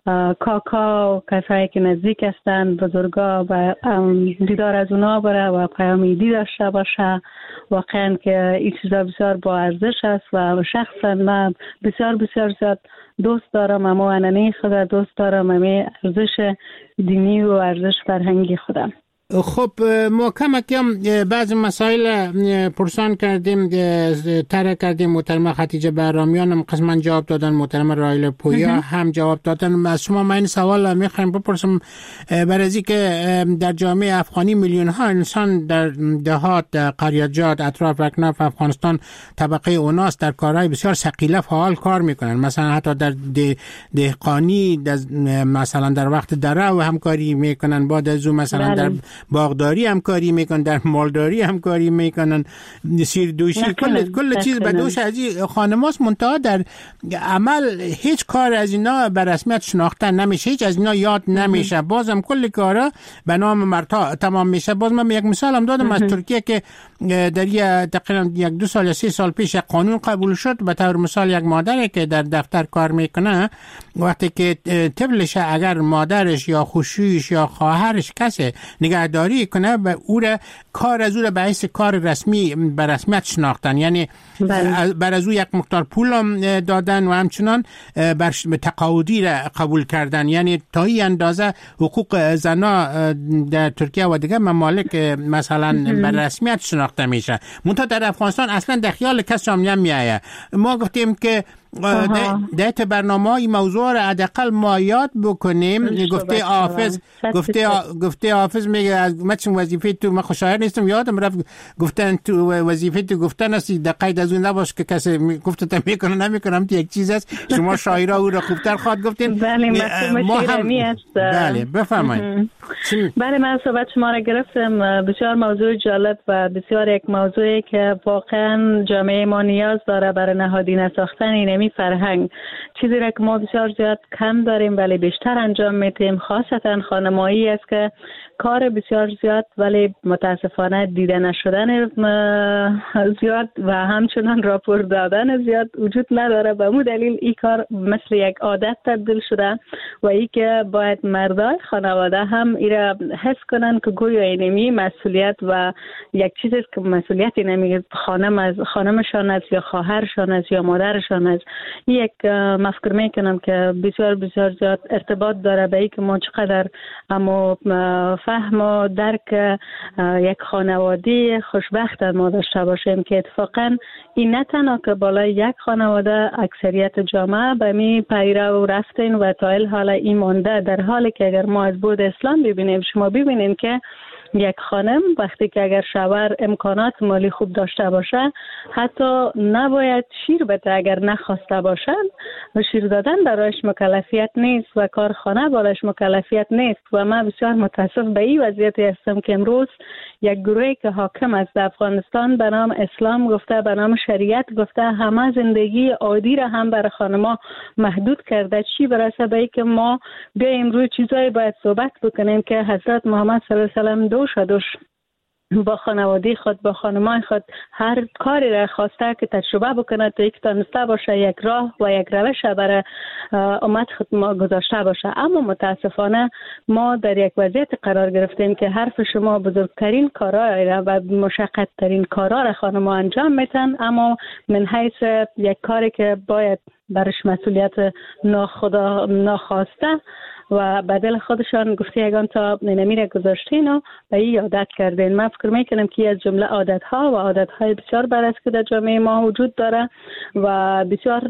کاکا و کسایی که نزدیک هستند بزرگا و دیدار از اونا بره و پیام عیدی داشته باشه. واقعا که این چیزا بسیار با ارزش است و شخصا من بسیار بسیار زیاد دوست دارم، اما انانه خدا دوست دارم، اما ارزش دینی و ارزش فرهنگی خودم. خب ما کم بعض مسائل پرسان کردیم، طرح کردیم. محترمه خدیجه بهرامیان هم قسما جواب دادن، محترمه راهله پویا هم جواب دادن. از شما من این سوال میخوایم بپرسم برای از که در جامعه افغانی میلیون ها انسان در دهات، در قریاجات، اطراف و اکناف افغانستان طبقه اوناست در کارهای بسیار ثقیله فعال کار میکنن، مثلا حتی در دهقانی، مثلا در وقت دره و همکاری میکنن، بعد از اون مثلا در باغداری همکاری میکنن، در مالداری همکاری میکنن، سیر دوشی، کل کل چیز به دوش از این خانماست. منتها در عمل هیچ کار از اینا به رسمیت شناخته نمیشه، هیچ از اینا یاد نمیشه، بازم کل کارا به نام مرتا تمام میشه. باز من یک مثال هم دادم از ترکیه که در یک تقریبا یک دو سال یا سه سال پیش قانون قبول شد. به طور مثال یک مادری که در دفتر کار میکنه وقتی که طفلش اگر مادرش یا خوشویش یا خواهرش کسی نگهداری کنه به او را کار از او را به حیث کار رسمی به رسمیت شناختن، یعنی بر از او یک مقدار پول هم دادن و همچنان بر تقاعدی را قبول کردن، یعنی تا این اندازه حقوق زنا در ترکیه و دیگه ممالک مثلا به رسمیت شناخته میشه. منتها در افغانستان اصلا در خیال کسی هم نمیایه. ما گفتیم که در برنامه این موضوع را حداقل ما یاد بکنیم. گفته حافظ گفته گفته حافظ میگه از من چون وظیفه تو من خوشایر نیستم، یادم رفت گفتن تو وظیفه تو گفتن است در قید از اون نباش که کسی گفته تا میکنه نمیکنم، تو یک چیز است شما شاعرها او را خوبتر خواهد گفتین. بله ما هم بله بفرمایید. بله، من صحبت شما را گرفتم. بسیار موضوع جالب و بسیار یک موضوعی که واقعا جامعه ما نیاز داره برای نهادینه ساختن اینمی فرهنگ. چیزی را که ما بسیار زیاد کم داریم ولی بیشتر انجام میتیم، خاصتا خانمایی است که کار بسیار زیاد ولی متاسفانه دیده نشدن زیاد و همچنان راپور دادن زیاد وجود نداره. به مو دلیل این کار مثل یک عادت تبدیل شده و ای که باید مردای خانواده هم ایره حس کنن که گویا اینمی مسئولیت و یک چیزی که مسئولیت اینمی خانم از خانمشان است یا خواهرشان است یا مادرشان است. یک مفکر میکنم که بسیار بسیار زیاد ارتباط داره به ای که ما چقدر اما فهم و درک یک خانواده خوشبخت ما داشته باشیم که اتفاقا این نه تنها که بالای یک خانواده اکثریت جامعه به می پیرو رفتین و تا حال این مانده، در حالی که اگر ما از بود اسلام ببینیم، شما ببینین که یک خانم وقتی که اگر شوهر امکانات مالی خوب داشته باشه حتی نباید شیر بده اگر نخواسته باشن و شیر دادن برایش مکلفیت نیست و کارخانه برایش مکلفیت نیست. و من بسیار متاسف به این وضعیت هستم که امروز یک گروهی که حاکم است در افغانستان به نام اسلام گفته، به نام شریعت گفته، همه زندگی عادی را هم برای خانما محدود کرده. چی برسه به که ما بیایم روی چیزایی باید صحبت بکنیم که حضرت محمد صلی الله علیه و سلم دوش دوش با خانواده خود، با خانمان خود هر کاری را خواسته که تجربه بکنه تا یک تانسته باشه یک راه و یک روش برای امت خود ما گذاشته باشه. اما متاسفانه ما در یک وضعیت قرار گرفتیم که حرف شما بزرگترین کارا را و مشقت ترین کارا را خانما انجام میتن، اما من حیث یک کاری که باید برش مسئولیت ناخدا ناخواسته و بدل خودشان گفته یگان تا نمیره گذاشتین و به این عادت کردین. من فکر میکنم که از جمله عادت ها و عادت های بسیار بد است که در جامعه ما وجود داره و بسیار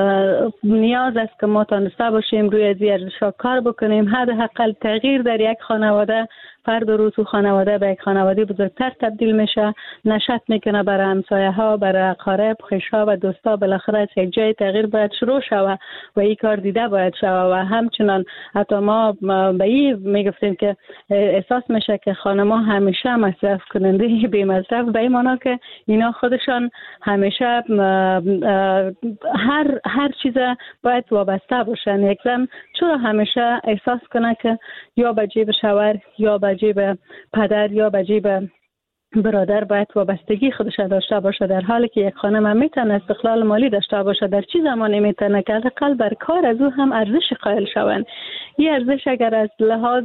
نیاز است که ما تانسته باشیم روی از ارزش ها کار بکنیم. حداقل تغییر در یک خانواده فرد روز و خانواده به یک خانواده بزرگتر تبدیل میشه، نشأت میکنه برای همسایه ها، برای اقارب، خویش ها و دوستا. بالاخره از یک جای تغییر باید شروع شوه و این کار دیده باید شوه و همچنان حتی ما به این میگفتیم که احساس میشه که خانما همیشه مصرف کننده بی مصرف، به این معنی که اینا خودشان همیشه هر هر چیز باید وابسته باشن. یک زن چرا همیشه احساس کنه که یا به جیب شوهر یا به جیب پدر یا به جیب برادر باید وابستگی خودش داشته باشه، در حالی که یک خانم هم میتونه استقلال مالی داشته باشه. در چه زمانی میتونه که حداقل بر کار از او هم ارزش قائل شوند. این ارزش اگر از لحاظ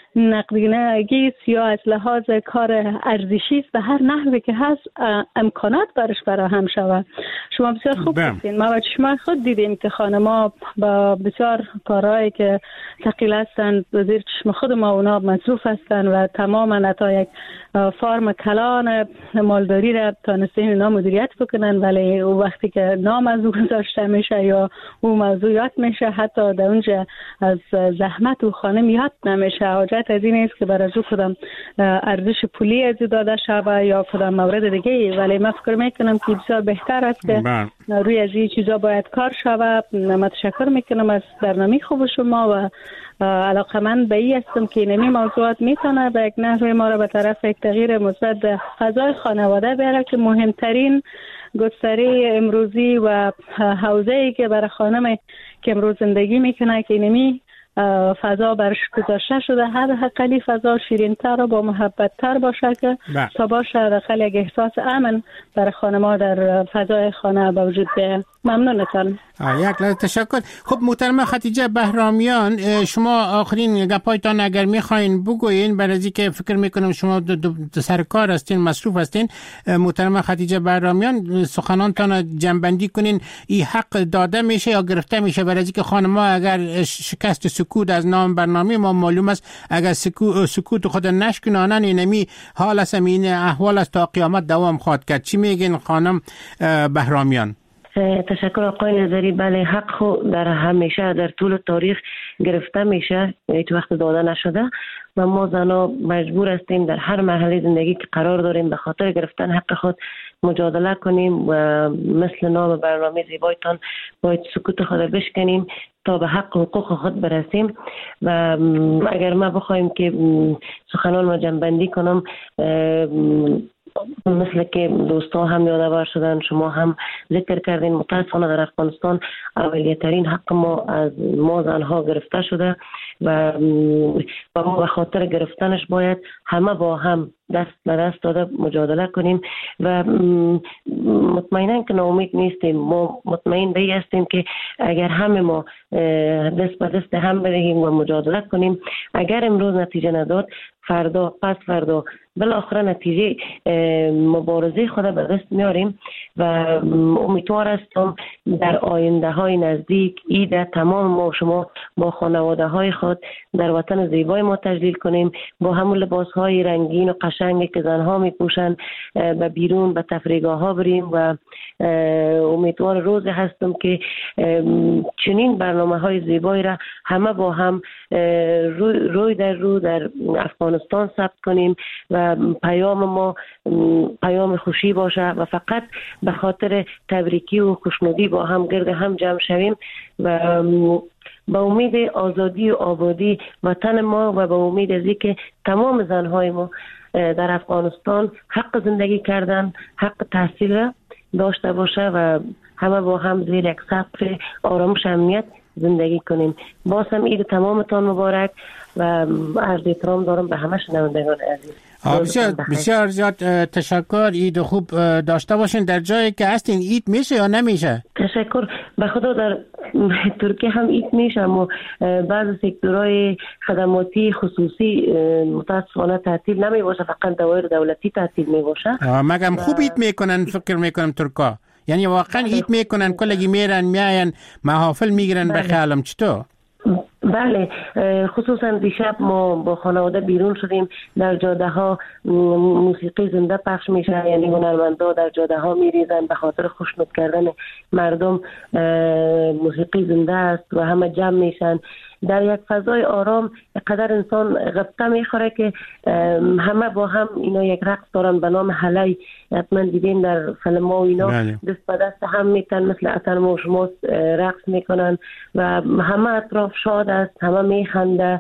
نقدینگی یا از لحاظ کار ارزشی است به هر نحوی که هست امکانات برش فراهم شود. شما بسیار خوب گفتین، ما و چشمان خود دیدیم که خانما با بسیار کارهایی که ثقیل هستند زیر چشم خود ما اونا مصروف هستند و تماما حتی یک فارم کلان مالداری را تانستین اینا مدیریت بکنن، ولی او وقتی که نام از او گذاشته میشه یا او موضوع یاد میشه حتی در اونجا از زحمت و خانم یاد نمیشه. حاجت از این است که برای جو کدام ارزش پولی از داده شده یا کدام مورد دیگه، ولی من فکر میکنم که بسیار بهتر است که روی از این چیزا باید کار شود. متشکر میکنم از برنامه خوب شما و علاقه من به این هستم که اینمی موضوعات میتونه به یک نحوه ما را به طرف یک تغییر مثبت در فضای خانواده بیاره که مهمترین گستره امروزی و حوزه‌ای که برای خانم که امروز زندگی میکنه که اینمی فضا برش گذاشته شده، هر حقلی فضا شیرین‌تر و با محبت‌تر باشه که تا باشه داخل یک احساس امن برای خانم‌ها در فضای خانه به وجود بیاید. ممنونتان. یک لحظه تشکر. خب محترمه خدیجه بهرامیان، شما آخرین گپایتان اگر میخواین بگوین، برای از اینکه فکر میکنم شما دو دو دو سر کار هستین، مصروف هستین. محترمه خدیجه بهرامیان سخنانتان جنبندی کنین. این حق داده میشه یا گرفته میشه برای از اینکه خانم‌ها اگر شکست سکوت از نام برنامه ما معلوم است اگر سکوت خود نشکنانن اینمی حال است، این احوال است تا قیامت دوام خواهد کرد. چی میگین خانم بهرامیان؟ تشکر آقای نظری. بله، حق خود در همیشه در طول تاریخ گرفته میشه، هیچ وقت داده نشده و ما زنها مجبور هستیم در هر مرحله زندگی که قرار داریم به خاطر گرفتن حق خود مجادله کنیم و مثل نام برنامه زیبایتان باید سکوت خود بشکنیم. تا به حق حقوق خود برسیم. و اگر ما بخوایم که سخنان ما جنبندی کنم، مثل که دوستا هم یادآور شدن، شما هم ذکر کردین، متاسفانه در افغانستان اولیترین حق ما از ما زنها گرفته شده و ما به خاطر گرفتنش باید همه با هم دست به دست داده مجادله کنیم و مطمئنا که ناامید نیستیم. ما مطمئن به این هستیم که اگر همه ما دست به دست هم بدهیم و مجادله کنیم، اگر امروز نتیجه نداد، فردا پس فردا بالاخره نتیجه مبارزه خود به دست میاریم و امیدوار هستم در آینده های نزدیک ایده تمام ما شما با خانواده های خود در وطن زیبای ما تجلیل کنیم، با همون لباس های رنگین و قشنگی که زنها میپوشن به بیرون به تفریحگاه ها بریم و امیدوار روزی هستم که چنین برنامه های زیبایی را همه با هم روی در رو در افغانستان ثبت کنیم و پیام ما پیام خوشی باشه و فقط به خاطر تبریکی و خوشنودی با هم گرد هم جمع شویم و با امید آزادی و آبادی وطن ما و با امید از اینکه تمام زنهای ما در افغانستان حق زندگی کردن، حق تحصیل را داشته باشه و همه با هم زیر یک سقف آرامش امنیت زندگی کنیم. باز هم عید تمامتان مبارک و عرض احترام دارم به همه شنوندگان عزیز. بسیار بسیار زیاد تشکر. عید خوب داشته باشین. در جایی که هستین عید میشه یا نمیشه؟ تشکر. به خدا در ترکیه هم عید میشه، اما بعض سکتورهای خدماتی خصوصی متاسفانه تعطیل نمی باشه، فقط دوایر دولتی تعطیل می باشه. مگم خوب عید میکنن فکر میکنم ترکا، یعنی واقعا عید میکنن، کلگی میرن میاین محافل میگیرن. به خیالم چطور؟ بله، خصوصا دیشب ما با خانواده بیرون شدیم، در جاده ها موسیقی زنده پخش میشه، یعنی هنرمندا در جاده ها میریزن به خاطر خوشنود کردن مردم. موسیقی زنده است و همه جمع میشن در یک فضای آرام. قدر انسان غبطه میخوره که همه با هم اینا یک رقص دارن به نام هلی، حتما دیدین در فیلم ها و اینا. بله. دست به دست هم میتن مثل اتن و شما رقص میکنن و همه اطراف شاد است، همه میخنده.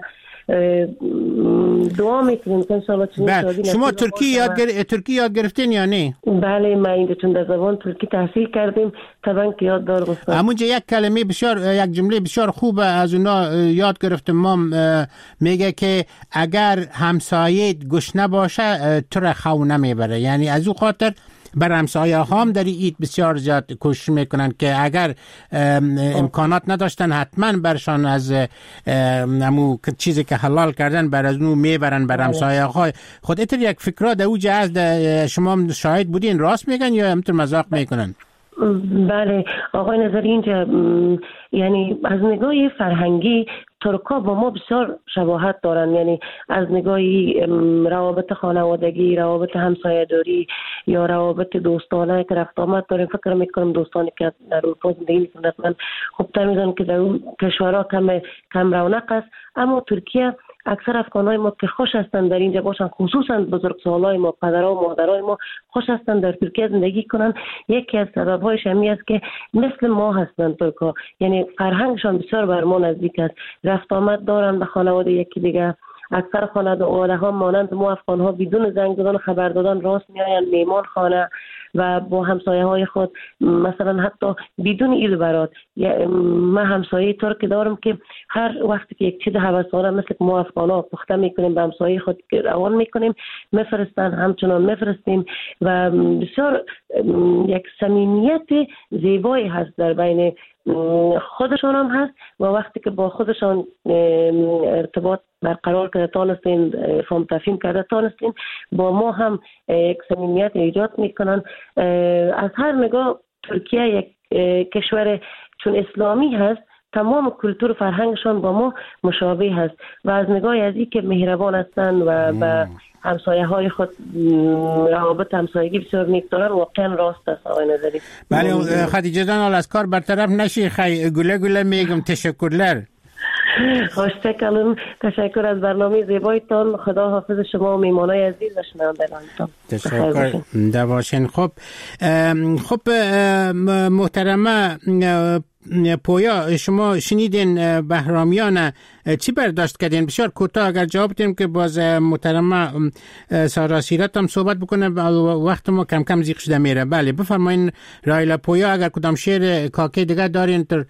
دعا میکنیم که انشاءالله چنین شادی. شما ترکی یاد گر... ترکی یاد گرفتین یا نه؟ بله، ما اینجا چون در زبان ترکی تحصیل کردیم طبعا که یاد دارم. همونجا یک کلمه بسیار، یک جمله بسیار خوبه از اونا یاد گرفتم. ما میگه که اگر همسایه گشنه باشه تو را خو نمیبره، یعنی از او خاطر بر همسایه هم در عید بسیار زیاد کوشش میکنن که اگر امکانات نداشتن حتما برشان از نمو چیزی که حلال کردن بر از اونو میبرن بر همسایه های خود. اتر یک فکرها در اوج از شما شاهد بودین، راست میگن یا همطور مذاق میکنن؟ بله آقای نظری، اینجا یعنی از نگاه فرهنگی ترکا با ما بسیار شباهت دارن، یعنی از نگاهی روابط خانوادگی، روابط همسایه‌داری یا روابط دوستانه که رفت آمد داریم. فکر میکنم دوستانی که در اروپا زندگی میکنند من خوبتر میدونم که در اون کشورها کم کم رونق است، اما ترکیه اکثر افغانای ما که خوش هستند در اینجا باشن، خصوصا بزرگسالای ما، پدرها و مادرای ما خوش هستند در ترکیه زندگی کنن. یکی از سبب‌هایش همین است که مثل ما هستند ترکا، یعنی فرهنگشان بسیار بر ما نزدیک است، رفت آمد دارن به خانواده یکی دیگه. اکثر خانواده ها مانند ما افغان ها بدون زنگ زدن خبر دادن راست میآیند میمان خانه و با همسایه های خود مثلا حتی بدون ایل برات. من همسایه ترک دارم که هر وقتی که یک چیز هوسانه مثل که ما افغان ها پخته میکنیم به همسایه خود روان میکنیم میفرستن، همچنان میفرستیم و بسیار یک صمیمیت زیبایی هست در بین خودشان هم هست و وقتی که با خودشان ارتباط برقرار کرده تانستین، فهم تفهیم کرده تانستین، با ما هم یک صمیمیت ایجاد میکنن. از هر نگاه ترکیه یک کشور چون اسلامی هست، تمام کلتور و فرهنگشان با ما مشابه هست و از نگاه از این که مهربان هستند و به همسایه های خود روابط همسایگی بسیار نیک دارن، واقعا راست است آقای نظری. بله خدیجه جان، حال از کار برطرف نشی، خیلی گله گله میگم تشکرلر. خوشته کلم، تشکر از برنامه زیبایتان. خدا حافظ شما و میمانای عزیز و شنوندگانتان. تشکر. دواشین. خب خب محترمه پویا شما شنیدین بهرامیان چی برداشت کردین؟ بسیار کوتاه اگر جواب بدیم که باز محترمه سارا سیرت هم صحبت بکنه، وقت ما کم کم زیق شده میره. بله بفرمایین رایلا پویا، اگر کدام شعر کاکی دیگه دارین تر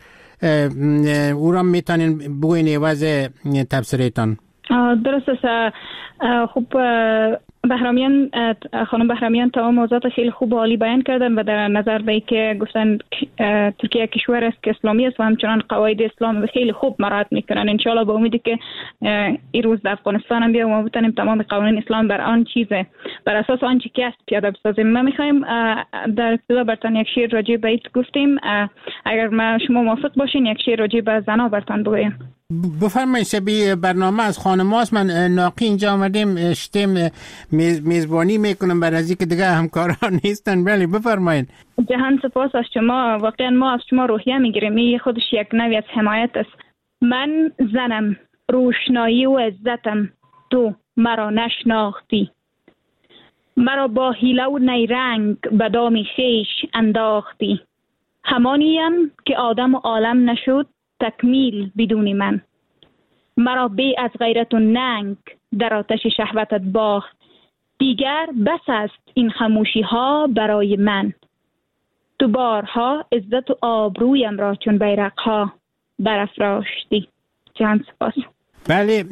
او را میتونین بگوین عوض تبصرهتان. درست است. خوب بهرامیان خانم بهرامیان تمام موضوعات خیلی خوب و عالی بیان کردن و در نظر به که گفتن ترکیه کشور است که اسلامی است و همچنان قواعد اسلام خیلی خوب مراعات میکنن. ان شاء الله به امیدی که این روز در افغانستان هم بیا و ما بتونیم تمام قوانین اسلام بر آن چیزه بر اساس آنچه که است پیاده بسازیم. ما میخوایم در ابتدا برتان یک شعر راجع به ایت گفتیم، اگر ما شما موافق باشین یک شعر راجع به زنا برتان بگویم. بفرمایید. شبیه برنامه از خانم‌هاست، من ناقی اینجا آمدیم اشتم میزبانی میکنم برای از اینکه دیگه همکاران نیستن. بله بفرمایید. جهان سپاس از شما، واقعا ما از شما روحیه میگیریم، این خودش یک نوعی از حمایت است. من زنم روشنایی و عزتم، تو مرا نشناختی، مرا با حیله و نیرنگ به دام خویش انداختی، همانیم که آدم و عالم نشد تکمیل بدون من، مرا بی از غیرت و ننگ در آتش شهوتت باخت، دیگر بس است این خاموشی ها برای من، تو بارها عزت و آبرویم را چون بیرق ها برافراشتی. جان سپاس. بله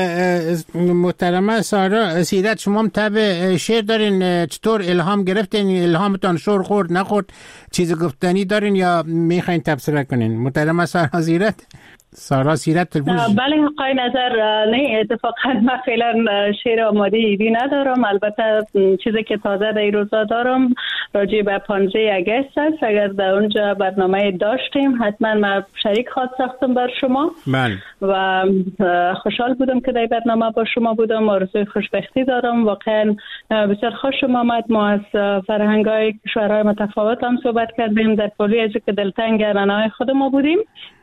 محترمه سارا سیرت، شما هم طبع شعر دارین، چطور الهام گرفتین؟ الهامتان شور خورد نخورد؟ چیز گفتنی دارین یا میخواین تبصره کنین؟ محترمه سارا سیرت سارا سیرت تلفوز. بله حقای نظر نه، اتفاقا من فعلا شعر آماده ایدی ندارم، البته چیزی که تازه در این روزا دارم راجع به پانزده اگست است. اگر در اونجا برنامه داشتیم حتما من شریک خواهد ساختم بر شما. بله. و خوشحال بودم که در برنامه با شما بودم، آرزوی خوشبختی دارم. واقعا بسیار خوشم آمد، ما از فرهنگ‌های کشورهای متفاوت هم صحبت کردیم، در کلی از که دلتنگ رنای خود ما بودیم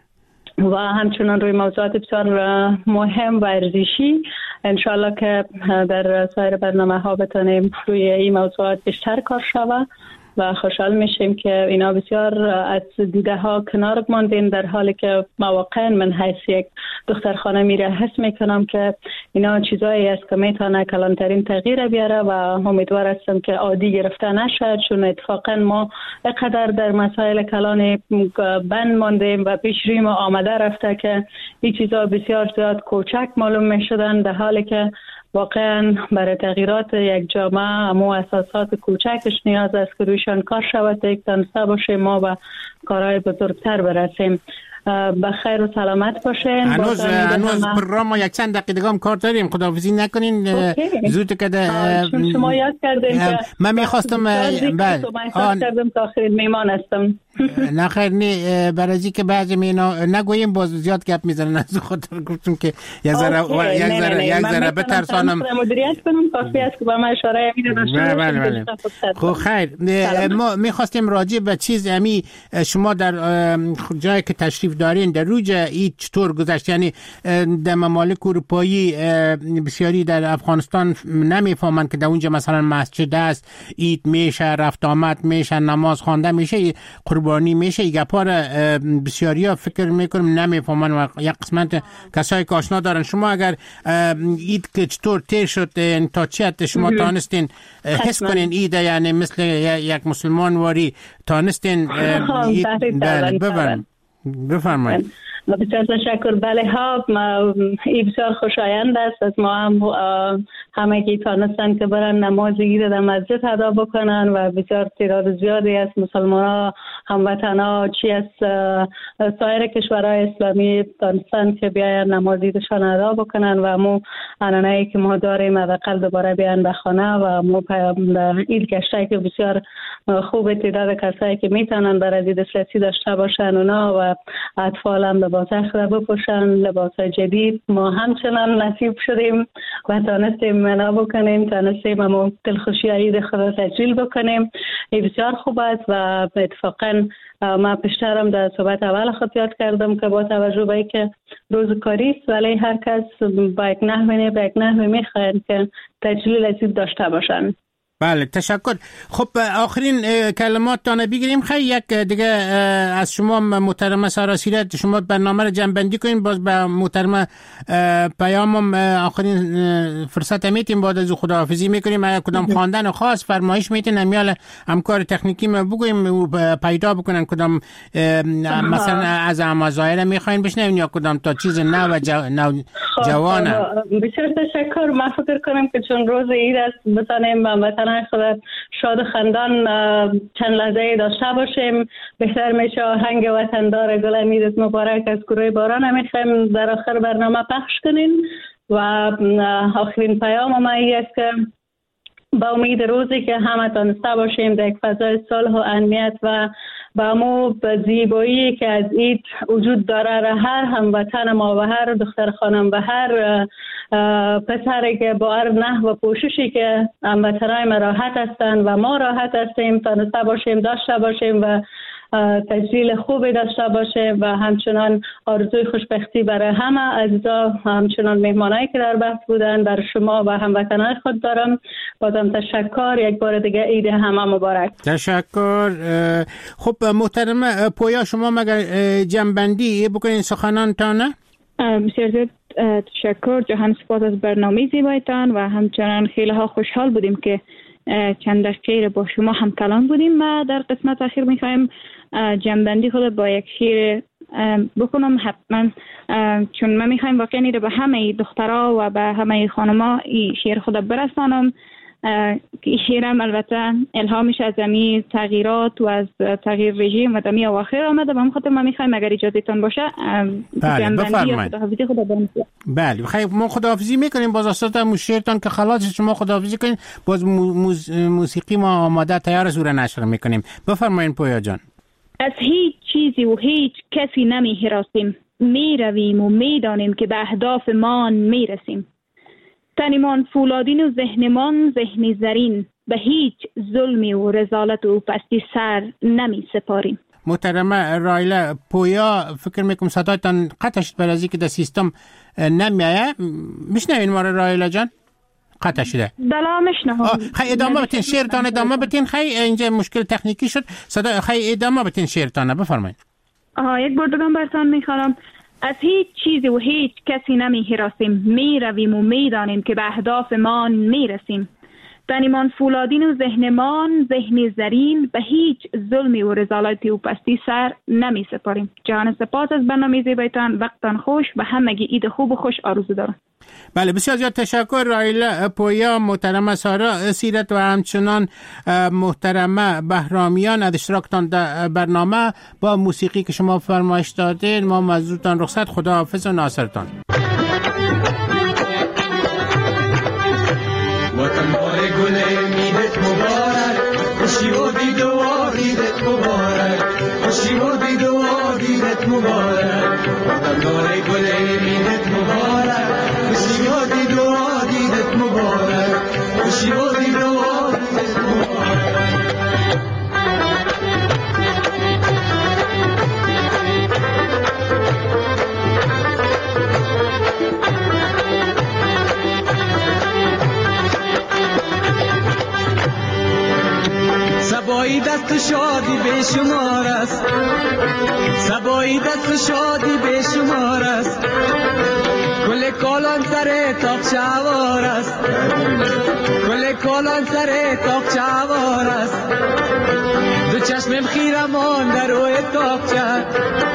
و همچنان روی موضوعات بسیار مهم و ارزشی. انشالله که در سایر برنامه ها بتانیم روی این موضوعات بیشتر کار شود و خوشحال میشیم که اینا بسیار از دیده ها کنار ماندین، در حالی که مواقع من حیث یک دختر خانه میره حس میکنم که اینا چیزایی است که میتونه کلانترین تغییر بیاره و امیدوار هستم که عادی گرفته نشد، چون اتفاقا ما اقدر در مسائل کلان بند ماندیم و پیش روی ما آمده رفته که این چیزا بسیار زیاد کوچک معلوم میشدن، در حالی که واقعا برای تغییرات یک جامعه امو اساسات کوچکش نیاز است که رویشان کار شود تا یک تنسه باشه ما و کارهای بزرگتر برسیم. بخیر و سلامت باشین. هنوز هنوز برنامه ما یک چند دقیقه هم کار داریم، خداحافظی نکنین زود که شما یاد کردین که من میخواستم بله آن کردم تا آخر میمان هستم. نه خیر نه، برای از اینکه بعضی مینا نگوییم باز زیاد گپ میزنن، از خاطر گفتم که یک ذره یک ذره یک ذره بترسانم مدیریت کنم، کافی است که با من اشاره میده داشته باشید. خب خیر، ما میخواستیم راجع به چیز امی شما در جایی که تشریف دارین در روز این چطور گذشت؟ یعنی در ممالک اروپایی بسیاری در افغانستان نمیفهمن که در اونجا مثلا مسجد است، عید میشه، رفت آمد میشه، نماز خوانده میشه، قربانی میشه، این گپا را بسیاری ها فکر میکنم نمیفهمن و یک قسمت کسایی که آشنا دارن. شما اگر عید که چطور تیر شد تا چه حد شما تانستین حس کنین عید، یعنی مثل یک مسلمان واری تانستین عید؟ بله بفرمایید. بفرمایید. بسیار تشکر. بله ها، این بسیار خوشایند است از ما هم همه که تانستن که برن نماز عید در مسجد ادا بکنن و بسیار تعداد زیادی از مسلمان ها هموطن ها چی از سایر کشورهای اسلامی تانستن که بیاین نماز عیدشان ادا بکنن و مو عنعنه‌ای که ما داریم حداقل دوباره بیان به خانه و مو عید گشته که بسیار خوب تعداد کسایی که میتونن برای عید دسترسی داشته باشن اونا و اطفال هم لباس اخره بپوشن، لباس جدید. ما همچنان نصیب شدیم و تانستیم منا بکنیم، تانستیم امو دلخوشی عید خدا تجلیل بکنیم. این بسیار خوب است و اتفاقا ما پیشترم در صحبت اول خود یاد کردم که با توجه به اینکه روز کاری است ولی هر کس با یک نحوه با یک نحوه میخواهند که تجلیل عید داشته باشن. بله تشکر. خب آخرین کلمات تانه بگیریم. خیلی یک دیگه از شما محترمه سارا سیرت، شما برنامه رو جمع کنین، باز به محترمه پیامم آخرین فرصت میتیم بعد از خداحافظی میکنیم. اگر کدام خواندن خاص فرمایش میتین امیال همکار تکنیکی ما بگویم و پیدا بکنن کدام مثلا از امازایر میخواین بشنوین یا کدام تا چیز نو و جو جوانه. بسیار تشکر. من فکر کنم که چون روز عید است بتانیم وطن خود شاد و خندان چند لحظه داشته باشیم. بهتر میشه آهنگ وطندار گل امیدت مبارک از گروه باران میخوایم در آخر برنامه پخش کنیم و آخرین پیام ما این است که با امید روزی که همه تانسته باشیم در یک فضای صلح و امنیت و با امو زیبایی که از عید وجود داره هر هموطن ما و هر دختر خانم و هر پسری که با هر نحو و پوششی که هموطنای ما راحت هستند و ما راحت هستیم تانسته باشیم داشته باشیم و تجلیل خوبی داشته باشه و همچنان آرزوی خوشبختی برای همه عزیزا، همچنان مهمانایی که در بحث بودن، در شما و هموطنان خود دارم. بازم تشکر، یک بار دیگه عید همه مبارک. تشکر. خب محترم پویا، شما مگر جنبندی بکنین سخنان تانه؟ بسیار زیاد تشکر، جهان سپاس از برنامه زیبایتان و همچنان خیلی ها خوشحال بودیم که چند دقیقه با شما هم کلام بودیم. و در قسمت اخیر میخوایم جنبندی خود با یک شعر بکنم حتما، چون من میخوایم واقعا به همه دخترها و به همه خانما این شعر خود برسانم که این شعرم البته الهامش از امی تغییرات و از تغییر رژیم و دمی اواخر آمده. به خاطر ما میخوایم اگر اجازه تان باشه جنبندی یا خداحافظی خود بکنیم. بله خیلی ما خداحافظی میکنیم. باز اصلا مو شعرتان که خلاص شما خداحافظی کنین، باز موز... موسیقی ما آماده تیار سوره نشر میکنیم. بفرمایید پویا جان. از هیچ چیزی و هیچ کسی نمی هراسیم، می رویم و می دانیم که به اهداف مان می رسیم. تنمان فولادین و ذهنمان ذهنی زرین، به هیچ ظلمی و رذالت و پستی سر نمی سپاریم. محترمه رایله پویا، فکر میکنم صدایتان قطع شد بر از اینکه در سیستم نمیایه. میشنوین ما رایله جان؟ قطع شده. بلا میشنوم. خیلی ادامه بتین شعرتان ادامه بتین. خیلی اینجا مشکل تکنیکی شد. صدا خیلی ادامه بتین شعرتان بفرمایید. آها یک بار دیگه براتون میخوام. از هیچ چیزی و هیچ کسی نمی هراسیم، می رویم و می دانیم که به اهدافمان می رسیم. تنمان فولادین و ذهنمان ذهنی زرین، به هیچ ظلمی و رذالتی و پستی سر نمی سپاریم. جهان سپاس از برنامه زیبایتان. وقتان خوش و همگی عید خوب و خوش آرزو دارم. بله بسیار زیاد تشکر رایله پویا، محترمه سارا سیرت و همچنان محترمه بهرامیان از اشتراکتان در برنامه با موسیقی که شما فرمایش دادین. ما مزدورتان رخصت، خدا حافظ و ناصرتان. وطن باره گل میدت مبارک، خوشی و دید و دیدت مبارک، خوشی و دید و دیدت مبارک. وطن باره گل میدت مبارک، خوشی و دید و دیدت مبارک، خوشی و دید و دیدت مبارک. سبایی دست شادی به شمار است، سبایی دست شادی به شمار است. گل کالان سر تاق چوار است، گل کالان سر تاق چوار است. دو چشمم خیرمان در روی تاقچه،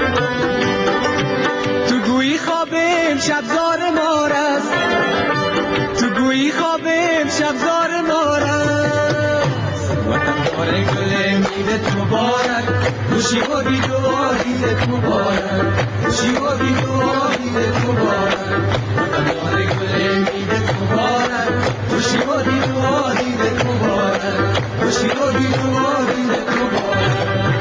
تو گویی خوابم شبزار مار است، تو گویی خوابم شبزار مار است. وطن باره گل میدت مبارک، خوشی و دید و دیدت مبارک، خوشی و دید و دیدت مبارک. وطن باره گل میدت مبارک، خوشی و دید و دیدت مبارک، خوشی و دید و دیدت مبارک.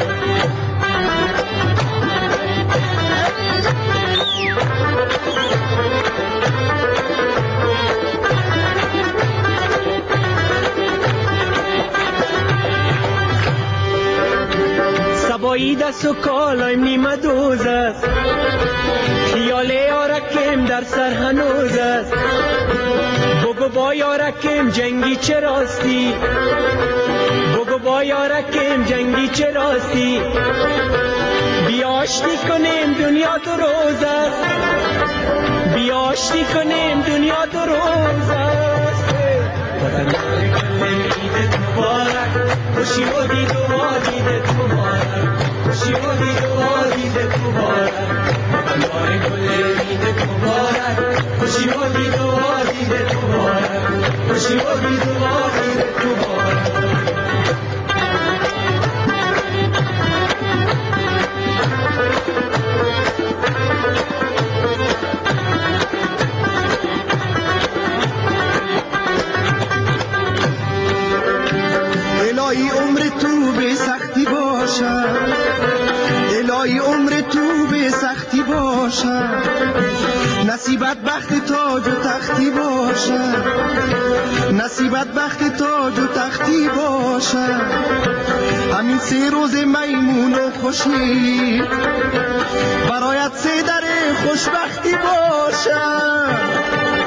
سبایی دست و کالایم نیمه دوز است، خیال یارکم در سر هنوز است. بگو با یارکم جنگی چه راستی، بگو با یارکم جنگی چه راستی. بیاشتی کنیم دنیا دو روز است، بیاشتی کنیم دنیا دو روز است. وطن دار گلم عیدت مبارک، خوشی و دید و عیدت مبارک، خوشی و دید و عیدت مبارک. وطن دار گلم عیدت مبارک، خوشی و دید و عیدت مبارک، خوشی و دید و عیدت مبارک. الهی عمر تو به سختی باشد، الهی عمر تو به سختی باشد، نصیبت بخت تاج و تختی باشد، نصیبت بخت تاج و تختی باشد. همین سه روز میمون و خوشی برایت سه در خوشبختی باشد.